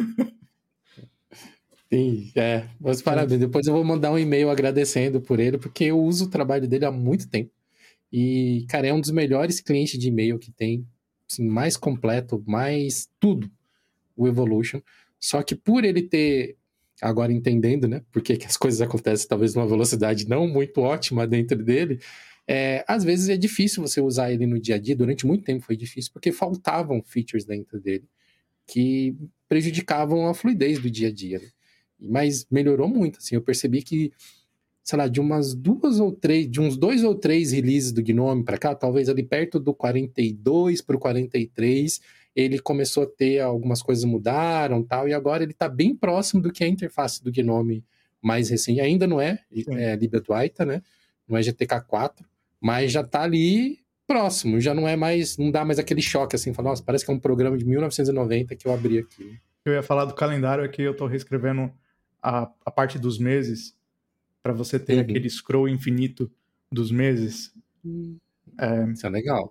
Sim, é. Mas parabéns. Depois eu vou mandar um e-mail agradecendo por ele, porque eu uso o trabalho dele há muito tempo. E, cara, é um dos melhores clientes de e-mail que tem. Assim, mais completo, mais tudo. O Evolution. Só que por ele ter, agora entendendo, né, por que que as coisas acontecem talvez numa velocidade não muito ótima dentro dele, é, às vezes é difícil você usar ele no dia a dia. Durante muito tempo foi difícil, porque faltavam features dentro dele que prejudicavam a fluidez do dia a dia, né? Mas melhorou muito, assim, eu percebi que, sei lá, de umas duas ou três, de uns dois ou três releases do Gnome para cá, talvez ali perto do quarenta e dois para o quarenta e três, ele começou a ter algumas coisas mudaram tal, e agora ele está bem próximo do que é a interface do Gnome mais recente. Ainda não é, é Libaduaita, né? Não é G T K quatro, mas já está ali próximo, já não é mais, não dá mais aquele choque assim, fala, nossa, parece que é um programa de mil novecentos e noventa que eu abri aqui. Eu ia falar do calendário aqui, eu estou reescrevendo a, a parte dos meses para você ter uhum. aquele scroll infinito dos meses. Hum, é, isso é legal.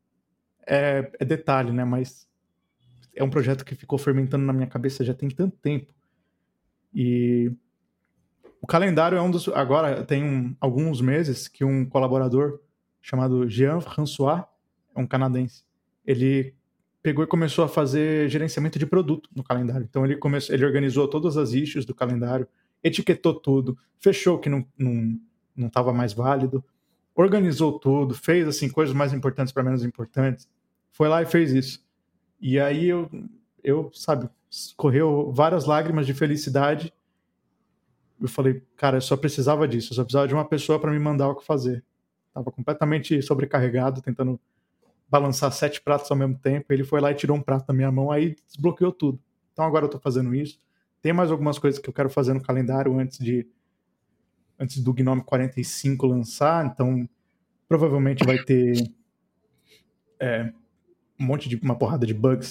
É, é detalhe, né? Mas é um projeto que ficou fermentando na minha cabeça já tem tanto tempo. E o calendário é um dos... Agora tem um, alguns meses que um colaborador chamado Jean François, é um canadense, ele pegou e começou a fazer gerenciamento de produto no calendário. Então ele, começou, ele organizou todas as issues do calendário, etiquetou tudo, fechou que não não não estava mais válido, organizou tudo, fez assim coisas mais importantes para menos importantes, foi lá e fez isso. E aí eu, eu sabe, correu várias lágrimas de felicidade. Eu falei, cara, eu só precisava disso, eu só precisava de uma pessoa para me mandar o que fazer. Tava completamente sobrecarregado, tentando balançar sete pratos ao mesmo tempo. Ele foi lá e tirou um prato da minha mão, aí desbloqueou tudo. Então agora eu tô fazendo isso. Tem mais algumas coisas que eu quero fazer no calendário antes de antes do Gnome quarenta e cinco lançar, então provavelmente vai ter é, um monte de uma porrada de bugs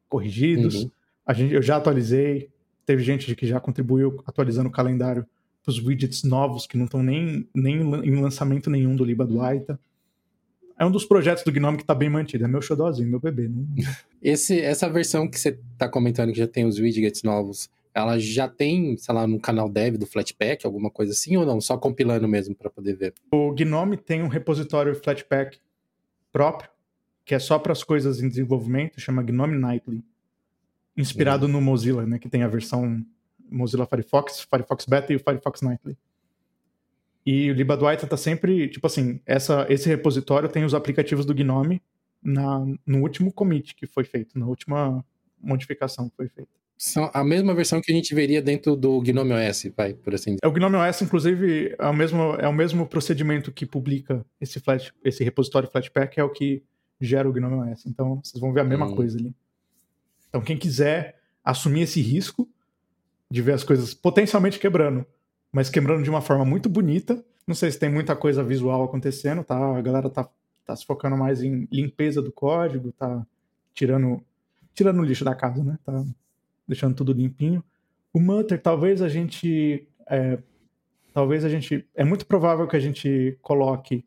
corrigidos. Uhum. A gente, eu já atualizei, teve gente que já contribuiu atualizando o calendário para os widgets novos que não estão nem, nem em lançamento nenhum do Libaduaita. É um dos projetos do Gnome que está bem mantido. É meu xodózinho, meu bebê. Não... Esse, essa versão que você está comentando que já tem os widgets novos, ela já tem, sei lá, no canal dev do Flatpak, alguma coisa assim, ou não? Só compilando mesmo para poder ver? O Gnome tem um repositório Flatpak próprio, que é só para as coisas em desenvolvimento, chama Gnome Nightly. Inspirado uhum. no Mozilla, né, que tem a versão Mozilla Firefox, Firefox Beta e o Firefox Nightly. E o Libaduaita está sempre, tipo assim, essa, esse repositório tem os aplicativos do Gnome na, no último commit que foi feito, na última modificação que foi feita. São a mesma versão que a gente veria dentro do Gnome O S, vai, por assim dizer. É, o Gnome O S, inclusive, é o mesmo, é o mesmo procedimento que publica esse, flat, esse repositório Flatpak, é o que gera o Gnome O S. Então, vocês vão ver a mesma hum. coisa ali. Então, quem quiser assumir esse risco de ver as coisas potencialmente quebrando, mas quebrando de uma forma muito bonita, não sei se tem muita coisa visual acontecendo, tá? A galera tá, tá se focando mais em limpeza do código, tá tirando, tirando o lixo da casa, né? Tá deixando tudo limpinho. O Mutter, talvez a gente... É, talvez a gente... É muito provável que a gente coloque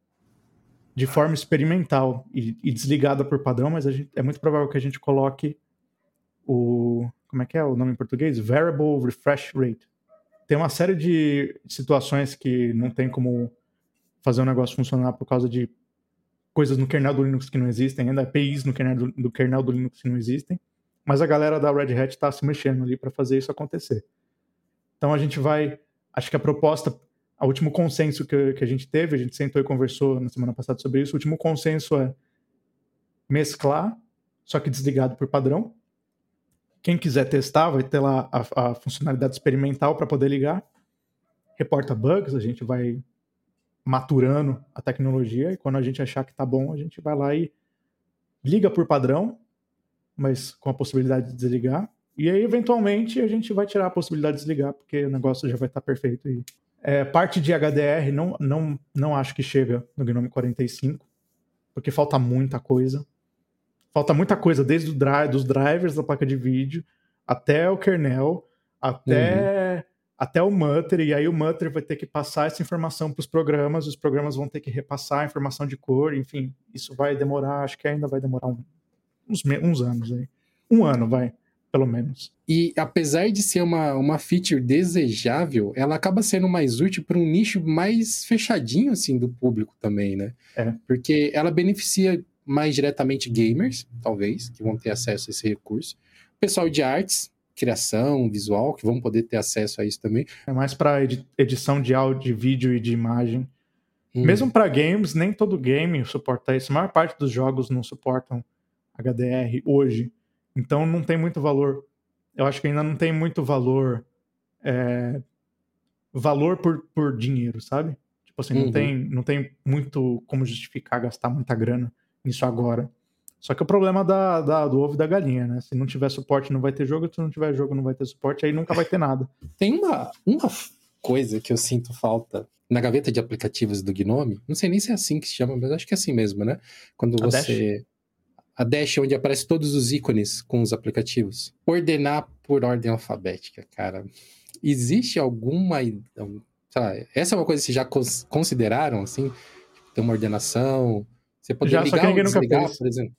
de forma experimental e, e desligada por padrão, mas a gente, é muito provável que a gente coloque o... Como é que é o nome em português? Variable Refresh Rate. Tem uma série de situações que não tem como fazer o negócio funcionar por causa de coisas no kernel do Linux que não existem, ainda A P Is no kernel do, do kernel do Linux que não existem, mas a galera da Red Hat está se mexendo ali para fazer isso acontecer. Então a gente vai... Acho que a proposta... O último consenso que, que a gente teve, a gente sentou e conversou na semana passada sobre isso, o último consenso é mesclar, só que desligado por padrão. Quem quiser testar vai ter lá a, a funcionalidade experimental para poder ligar. Reporta bugs, a gente vai maturando a tecnologia e quando a gente achar que tá bom, a gente vai lá e liga por padrão, mas com a possibilidade de desligar. E aí, eventualmente, a gente vai tirar a possibilidade de desligar, porque o negócio já vai estar perfeito. E, é, parte de H D R, não, não, não acho que chega no Gnome quarenta e cinco, porque falta muita coisa. Falta muita coisa, desde o drive, dos drivers da placa de vídeo, até o kernel, até, uhum. até o Mutter, e aí o Mutter vai ter que passar essa informação para os programas, os programas vão ter que repassar a informação de cor, enfim, isso vai demorar, acho que ainda vai demorar um, uns, uns anos aí. Um ano, vai, pelo menos. E apesar de ser uma, uma feature desejável, ela acaba sendo mais útil para um nicho mais fechadinho, assim, do público também, né? É. Porque ela beneficia mais diretamente gamers, talvez, que vão ter acesso a esse recurso. Pessoal de artes, criação, visual, que vão poder ter acesso a isso também. É mais para edição de áudio, de vídeo e de imagem. Hum. Mesmo para games, nem todo game suporta isso. A maior parte dos jogos não suportam H D R hoje. Então não tem muito valor. Eu acho que ainda não tem muito valor é, valor por, por dinheiro, sabe? Tipo assim, não, uhum. tem, não tem muito como justificar gastar muita grana nisso agora. Só que o problema da, da, do ovo e da galinha, né? Se não tiver suporte, não vai ter jogo. Se não tiver jogo, não vai ter suporte. Aí nunca vai ter nada. Tem uma, uma coisa que eu sinto falta na gaveta de aplicativos do Gnome. Não sei nem se é assim que se chama, mas acho que é assim mesmo, né? Quando a você... Dash? A Dash, onde aparecem todos os ícones com os aplicativos. Ordenar por ordem alfabética, cara. Existe alguma... Sei lá, essa é uma coisa que vocês já cons- consideraram, assim? Ter uma ordenação... Você poder já, ligar só que ou desligar, nunca fez. por exemplo?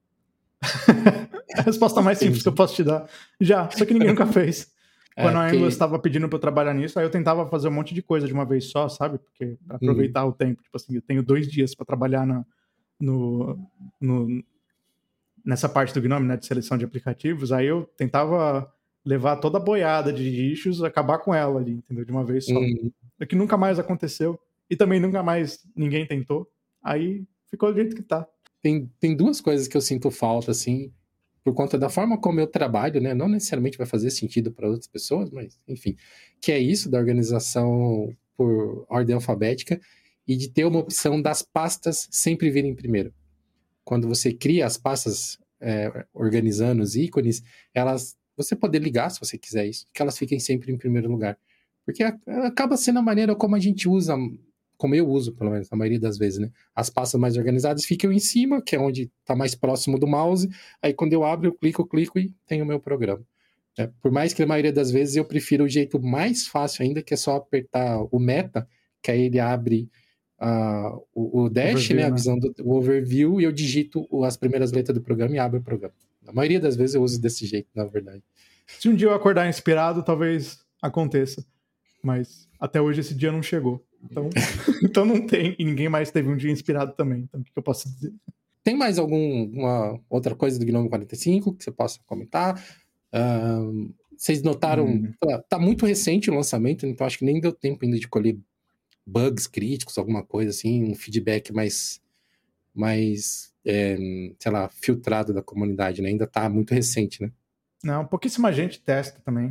A resposta mais simples que eu posso te dar. Já, só que ninguém nunca fez. Quando é, a Angular que... estava pedindo para eu trabalhar nisso, aí eu tentava fazer um monte de coisa de uma vez só, sabe? Porque para aproveitar hum. o tempo. Tipo assim, eu tenho dois dias para trabalhar na, no, no, nessa parte do Gnome, né, de seleção de aplicativos. Aí eu tentava levar toda a boiada de issues, acabar com ela ali, entendeu? De uma vez só. Hum. É que nunca mais aconteceu. E também nunca mais ninguém tentou. Aí ficou do jeito que tá. Tem, tem duas coisas que eu sinto falta, assim, por conta da forma como eu trabalho, né? Não necessariamente vai fazer sentido para outras pessoas, mas, enfim, que é isso da organização por ordem alfabética e de ter uma opção das pastas sempre virem primeiro. Quando você cria as pastas é, organizando os ícones, elas, você poder ligar, se você quiser isso, que elas fiquem sempre em primeiro lugar. Porque acaba sendo a maneira como a gente usa como eu uso, pelo menos, na maioria das vezes, né? As pastas mais organizadas ficam em cima, que é onde está mais próximo do mouse. Aí quando eu abro, eu clico, eu clico e tenho o meu programa. É, por mais que na maioria das vezes eu prefiro o jeito mais fácil ainda, que é só apertar o meta, que aí ele abre uh, o, o dash, Overview, né? A né? visão do o overview, e eu digito as primeiras letras do programa e abro o programa. Na maioria das vezes eu uso desse jeito, na verdade. Se um dia eu acordar inspirado, talvez aconteça. Mas até hoje esse dia não chegou. Então, então não tem. E ninguém mais teve um dia inspirado também. Então o que eu posso dizer? Tem mais alguma outra coisa do Gnome quarenta e cinco que você possa comentar? Uh, vocês notaram... Hum. Tá muito recente o lançamento, então acho que nem deu tempo ainda de colher bugs críticos, alguma coisa assim, um feedback mais, mais é, sei lá, filtrado da comunidade, né? Ainda tá muito recente, né? Não, pouquíssima gente testa também.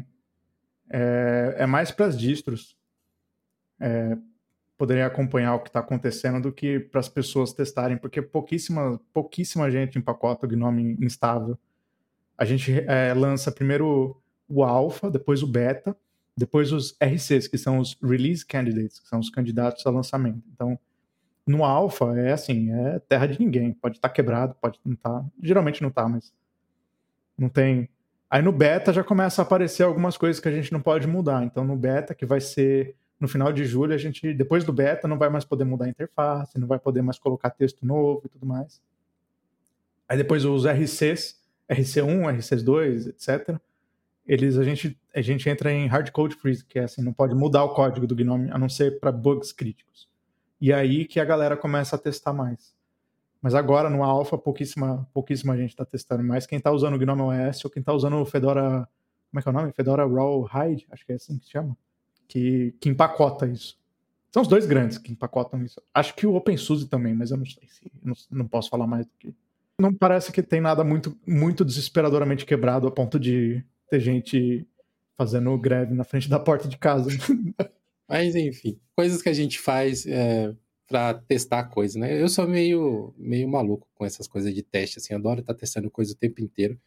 É, é mais para as distros é, poderem acompanhar o que está acontecendo do que para as pessoas testarem, porque pouquíssima, pouquíssima gente empacota o Gnome instável. A gente é, lança primeiro o alpha, depois o beta, depois os R Cs, que são os Release Candidates, que são os candidatos a lançamento. Então, no alpha é assim, é terra de ninguém. Pode estar tá quebrado, pode não estar. Tá. Geralmente não está, mas não tem. Aí no beta já começa a aparecer algumas coisas que a gente não pode mudar. Então no beta, que vai ser no final de julho, a gente, depois do beta, não vai mais poder mudar a interface, não vai poder mais colocar texto novo e tudo mais. Aí depois os R Cs, R C um, R C dois, etcétera. Eles, a gente, a gente entra em hard code freeze, que é assim, não pode mudar o código do Gnome, a não ser para bugs críticos. E aí que a galera começa a testar mais. Mas agora no alpha pouquíssima, pouquíssima gente está testando mais. Quem está usando o Gnome O S ou quem está usando o Fedora, como é que é o nome? Fedora Rawhide, acho que é assim que se chama, que, que empacota isso. São os dois grandes que empacotam isso. Acho que o OpenSUSE também, mas eu não sei se não, não posso falar mais do que. Não parece que tem nada muito, muito desesperadoramente quebrado a ponto de ter gente fazendo greve na frente da porta de casa. Mas enfim, coisas que a gente faz é, para testar coisa, né? Eu sou meio, meio maluco com essas coisas de teste, assim, adoro estar testando coisa o tempo inteiro.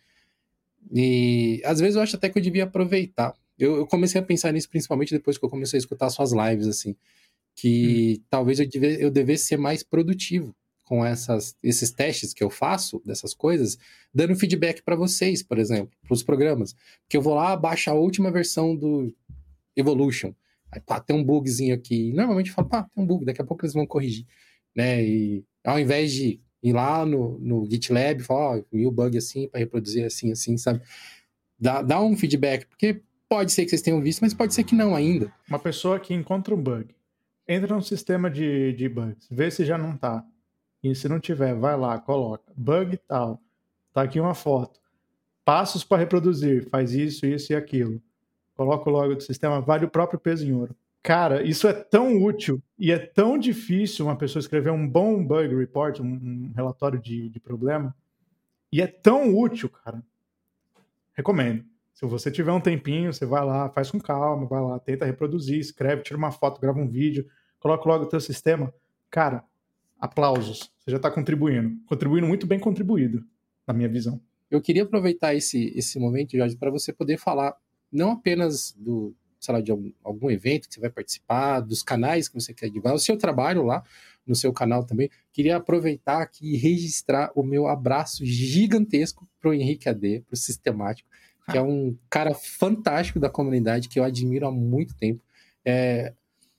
E às vezes eu acho até que eu devia aproveitar. Eu, eu comecei a pensar nisso principalmente depois que eu comecei a escutar suas lives, assim, que hum. talvez eu, deve, eu devesse ser mais produtivo com essas, esses testes que eu faço, dessas coisas, dando feedback para vocês, por exemplo, para os programas. Porque eu vou lá, baixo a última versão do Evolution. Aí, pá, tem um bugzinho aqui. Normalmente eu falo, pá, tem um bug, daqui a pouco eles vão corrigir. Né? E ao invés de ir lá no, no GitLab e falar, ó, oh, vi o bug assim, para reproduzir assim, assim, sabe? Dá, dá um feedback, porque pode ser que vocês tenham visto, mas pode ser que não ainda. Uma pessoa que encontra um bug, entra no sistema de, de bugs, vê se já não tá. E se não tiver, vai lá, coloca. Bug tal. Tá aqui uma foto. Passos para reproduzir. Faz isso, isso e aquilo. Coloca o logo do sistema, vale o próprio peso em ouro. Cara, isso é tão útil e é tão difícil uma pessoa escrever um bom bug report, um, um relatório de, de problema. E é tão útil, cara. Recomendo. Se você tiver um tempinho, você vai lá, faz com calma, vai lá, tenta reproduzir, escreve, tira uma foto, grava um vídeo, coloca logo o teu sistema. Cara, aplausos. Você já está contribuindo. Contribuindo muito bem contribuído, na minha visão. Eu queria aproveitar esse, esse momento, Jorge, para você poder falar não apenas do, sei lá, de algum, algum evento que você vai participar, dos canais que você quer divulgar, o seu trabalho lá no seu canal também. Queria aproveitar aqui e registrar o meu abraço gigantesco para o Henrique A D, para o Sistemático, que é um cara fantástico da comunidade que eu admiro há muito tempo. É,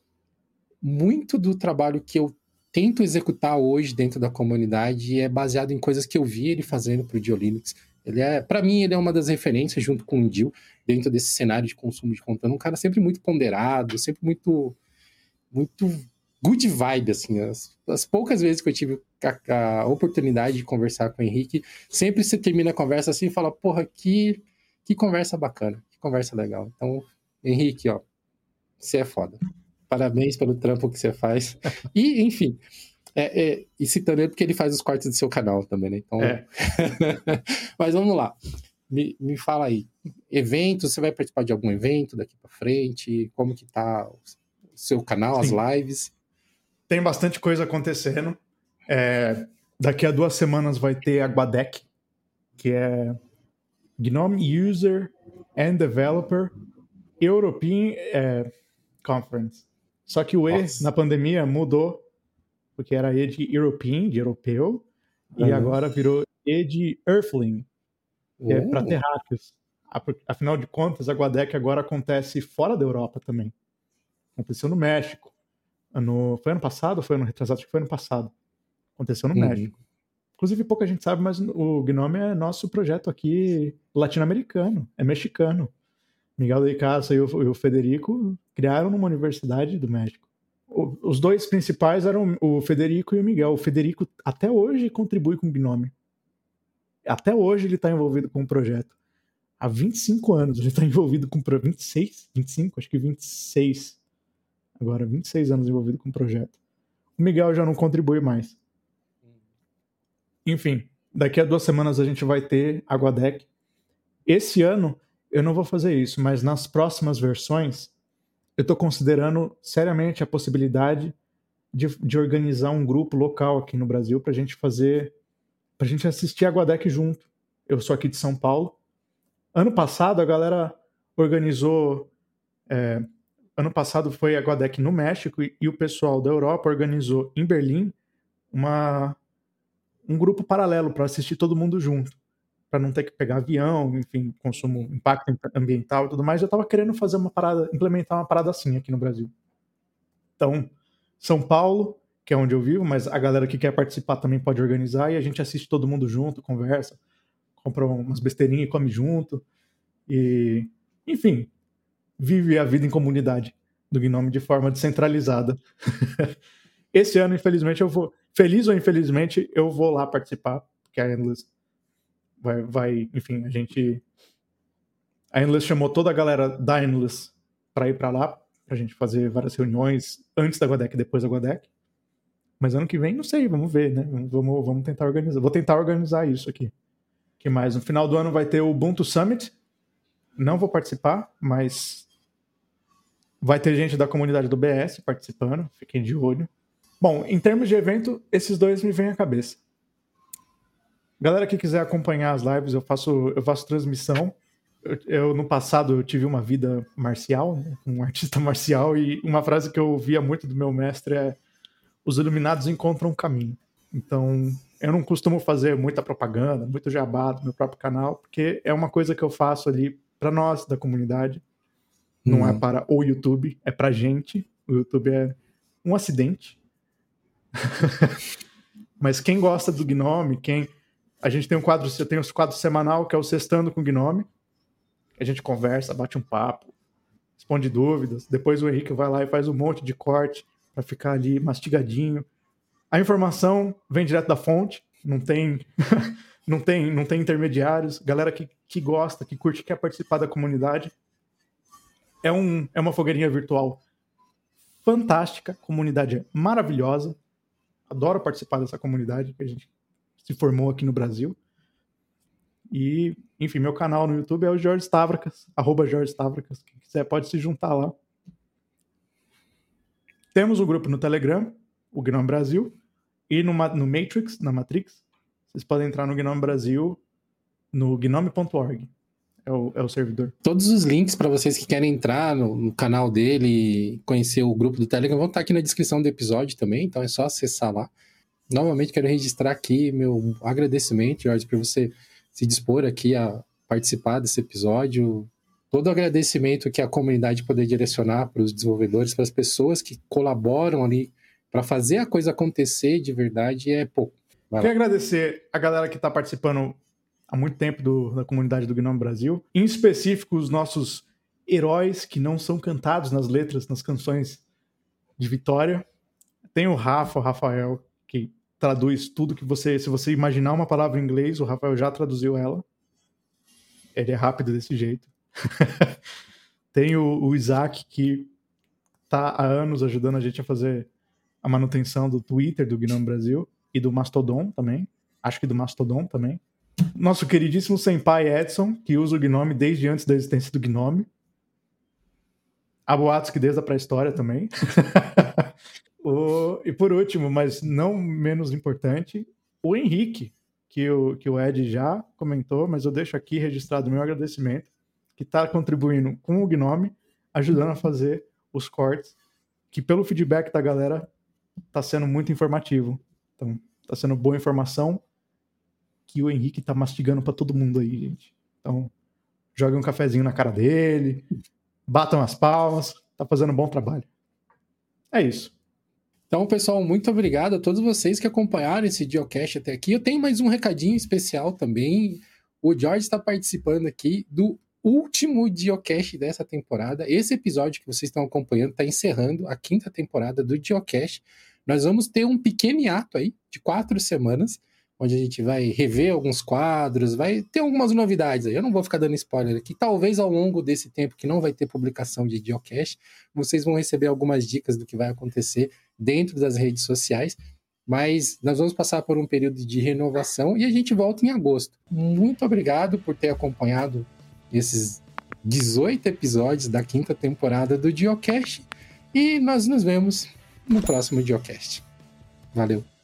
muito do trabalho que eu tento executar hoje dentro da comunidade é baseado em coisas que eu vi ele fazendo para o Diolinux. Ele é, para mim, ele é uma das referências junto com o Dil dentro desse cenário de consumo de conteúdo. Um cara sempre muito ponderado, sempre muito, muito good vibe, assim. As, as poucas vezes que eu tive a, a oportunidade de conversar com o Henrique, sempre se termina a conversa assim e fala, porra, que, que conversa bacana, que conversa legal. Então, Henrique, ó, você é foda. Parabéns pelo trampo que você faz. E, enfim, é, é, e citando ele porque ele faz os cortes do seu canal também, né? Então, é. Mas vamos lá. Me, me fala aí. Eventos, você vai participar de algum evento daqui pra frente? Como que tá o seu canal, Sim. as lives? Tem bastante coisa acontecendo. É, daqui a duas semanas vai ter a GuaDeC, que é Gnome User and Developer European é, Conference. Só que o E, Nossa. na pandemia, mudou, porque era E de European, de europeu, e Uhum. agora virou E de Earthling, que é para Oh. terráqueos. Afinal de contas, a Guadec agora acontece fora da Europa também. Aconteceu no México. Ano... Foi ano passado ou foi ano retrasado? Acho que foi ano passado. Aconteceu no Uhum. México. Inclusive, pouca gente sabe, mas o Gnome é nosso projeto aqui latino-americano, é mexicano. Miguel de Icaza e o Federico criaram numa universidade do México. Os dois principais eram o Federico e o Miguel. O Federico até hoje contribui com o Gnome. Até hoje ele está envolvido com o projeto. Há vinte e cinco anos ele está envolvido com o projeto. vinte e seis? vinte e cinco? Acho que vinte e seis. Agora, vinte e seis anos envolvido com o projeto. O Miguel já não contribui mais. Enfim, daqui a duas semanas a gente vai ter a Guadec. Esse ano eu não vou fazer isso, mas nas próximas versões eu estou considerando seriamente a possibilidade de, de organizar um grupo local aqui no Brasil para a gente fazer, para a gente assistir a Guadec junto. Eu sou aqui de São Paulo. Ano passado a galera organizou, é, ano passado foi a Guadec no México e, e o pessoal da Europa organizou em Berlim uma, um grupo paralelo para assistir todo mundo junto, para não ter que pegar avião, enfim, consumo, impacto ambiental e tudo mais. Eu estava querendo fazer uma parada, implementar uma parada assim aqui no Brasil. Então, São Paulo, que é onde eu vivo, mas a galera que quer participar também pode organizar e a gente assiste todo mundo junto, conversa, compra umas besteirinhas e come junto. E, enfim, vive a vida em comunidade do Gnome de forma descentralizada. Esse ano, infelizmente, eu vou... Feliz ou infelizmente, eu vou lá participar, porque a Endless vai... vai enfim, a gente... A Endless chamou toda a galera da Endless para ir para lá, pra gente fazer várias reuniões antes da Guadec e depois da Guadec. Mas ano que vem, não sei, vamos ver, né? Vamos, vamos tentar organizar. Vou tentar organizar isso aqui. Que mais? No final do ano vai ter o Ubuntu Summit. Não vou participar, mas vai ter gente da comunidade do B S participando. Fiquem de olho. Bom, em termos de evento, esses dois me vêm à cabeça. Galera que quiser acompanhar as lives, eu faço, eu faço transmissão. Eu, eu, no passado, eu tive uma vida marcial, né? Um artista marcial, e uma frase que eu ouvia muito do meu mestre é: os iluminados encontram um caminho. Então, eu não costumo fazer muita propaganda, muito jabá do meu próprio canal, porque é uma coisa que eu faço ali para nós, da comunidade. Não uhum. é para o YouTube, é pra gente. O YouTube é um acidente. Mas quem gosta do Gnome, quem... A gente tem um quadro, eu tenho um quadro semanal que é o Sextando com Gnome. A gente conversa, bate um papo, responde dúvidas. Depois o Henrique vai lá e faz um monte de corte para ficar ali mastigadinho. A informação vem direto da fonte, não tem, não tem, não tem intermediários. Galera que, que gosta, que curte, quer participar da comunidade. É, um, é uma fogueirinha virtual fantástica, comunidade maravilhosa. Adoro participar dessa comunidade que a gente se formou aqui no Brasil. E, enfim, meu canal no YouTube é o Jorge Stavracas, arroba Jorge Stavracas. Quem quiser pode se juntar lá. Temos um grupo no Telegram, o Gnome Brasil, e no, no Matrix, na Matrix, vocês podem entrar no Gnome Brasil, no gnome ponto org. É o, é o servidor. Todos os links para vocês que querem entrar no, no canal dele e conhecer o grupo do Telegram vão estar aqui na descrição do episódio também, então é só acessar lá. Novamente quero registrar aqui meu agradecimento, Jorge, por você se dispor aqui a participar desse episódio. Todo o agradecimento que a comunidade poder direcionar para os desenvolvedores, para as pessoas que colaboram ali para fazer a coisa acontecer de verdade é pouco. Quero agradecer a galera que está participando há muito tempo do, da comunidade do Gnome Brasil, em específico os nossos heróis que não são cantados nas letras, nas canções de Vitória. Tem o Rafa, o Rafael, que traduz tudo que você... Se você imaginar uma palavra em inglês, o Rafael já traduziu ela. Ele é rápido desse jeito. Tem o, o Isaac, que está há anos ajudando a gente a fazer a manutenção do Twitter do Gnome Brasil e do Mastodon também. Acho que do Mastodon também. Nosso queridíssimo senpai Edson, que usa o Gnome desde antes da existência do Gnome. Há boatos que desde a pré-história também. o, e por último, mas não menos importante, o Henrique, que o, que o Ed já comentou, mas eu deixo aqui registrado o meu agradecimento, que está contribuindo com o Gnome, ajudando a fazer os cortes que pelo feedback da galera tá sendo muito informativo. Então, tá sendo boa informação que o Henrique tá mastigando pra todo mundo aí, gente. Então, joguem um cafezinho na cara dele, batam as palmas, tá fazendo um bom trabalho. É isso. Então, pessoal, muito obrigado a todos vocês que acompanharam esse Geocast até aqui. Eu tenho mais um recadinho especial também. O Jorge está participando aqui do último Geocast dessa temporada. Esse episódio que vocês estão acompanhando está encerrando a quinta temporada do Geocast. Nós vamos ter um pequeno hiato aí de quatro semanas, onde a gente vai rever alguns quadros, vai ter algumas novidades aí. Eu não vou ficar dando spoiler aqui. Talvez ao longo desse tempo que não vai ter publicação de Geocast, vocês vão receber algumas dicas do que vai acontecer dentro das redes sociais. Mas nós vamos passar por um período de renovação e a gente volta em agosto. Muito obrigado por ter acompanhado esses dezoito episódios da quinta temporada do Geocast. E nós nos vemos no próximo Geocast. Valeu!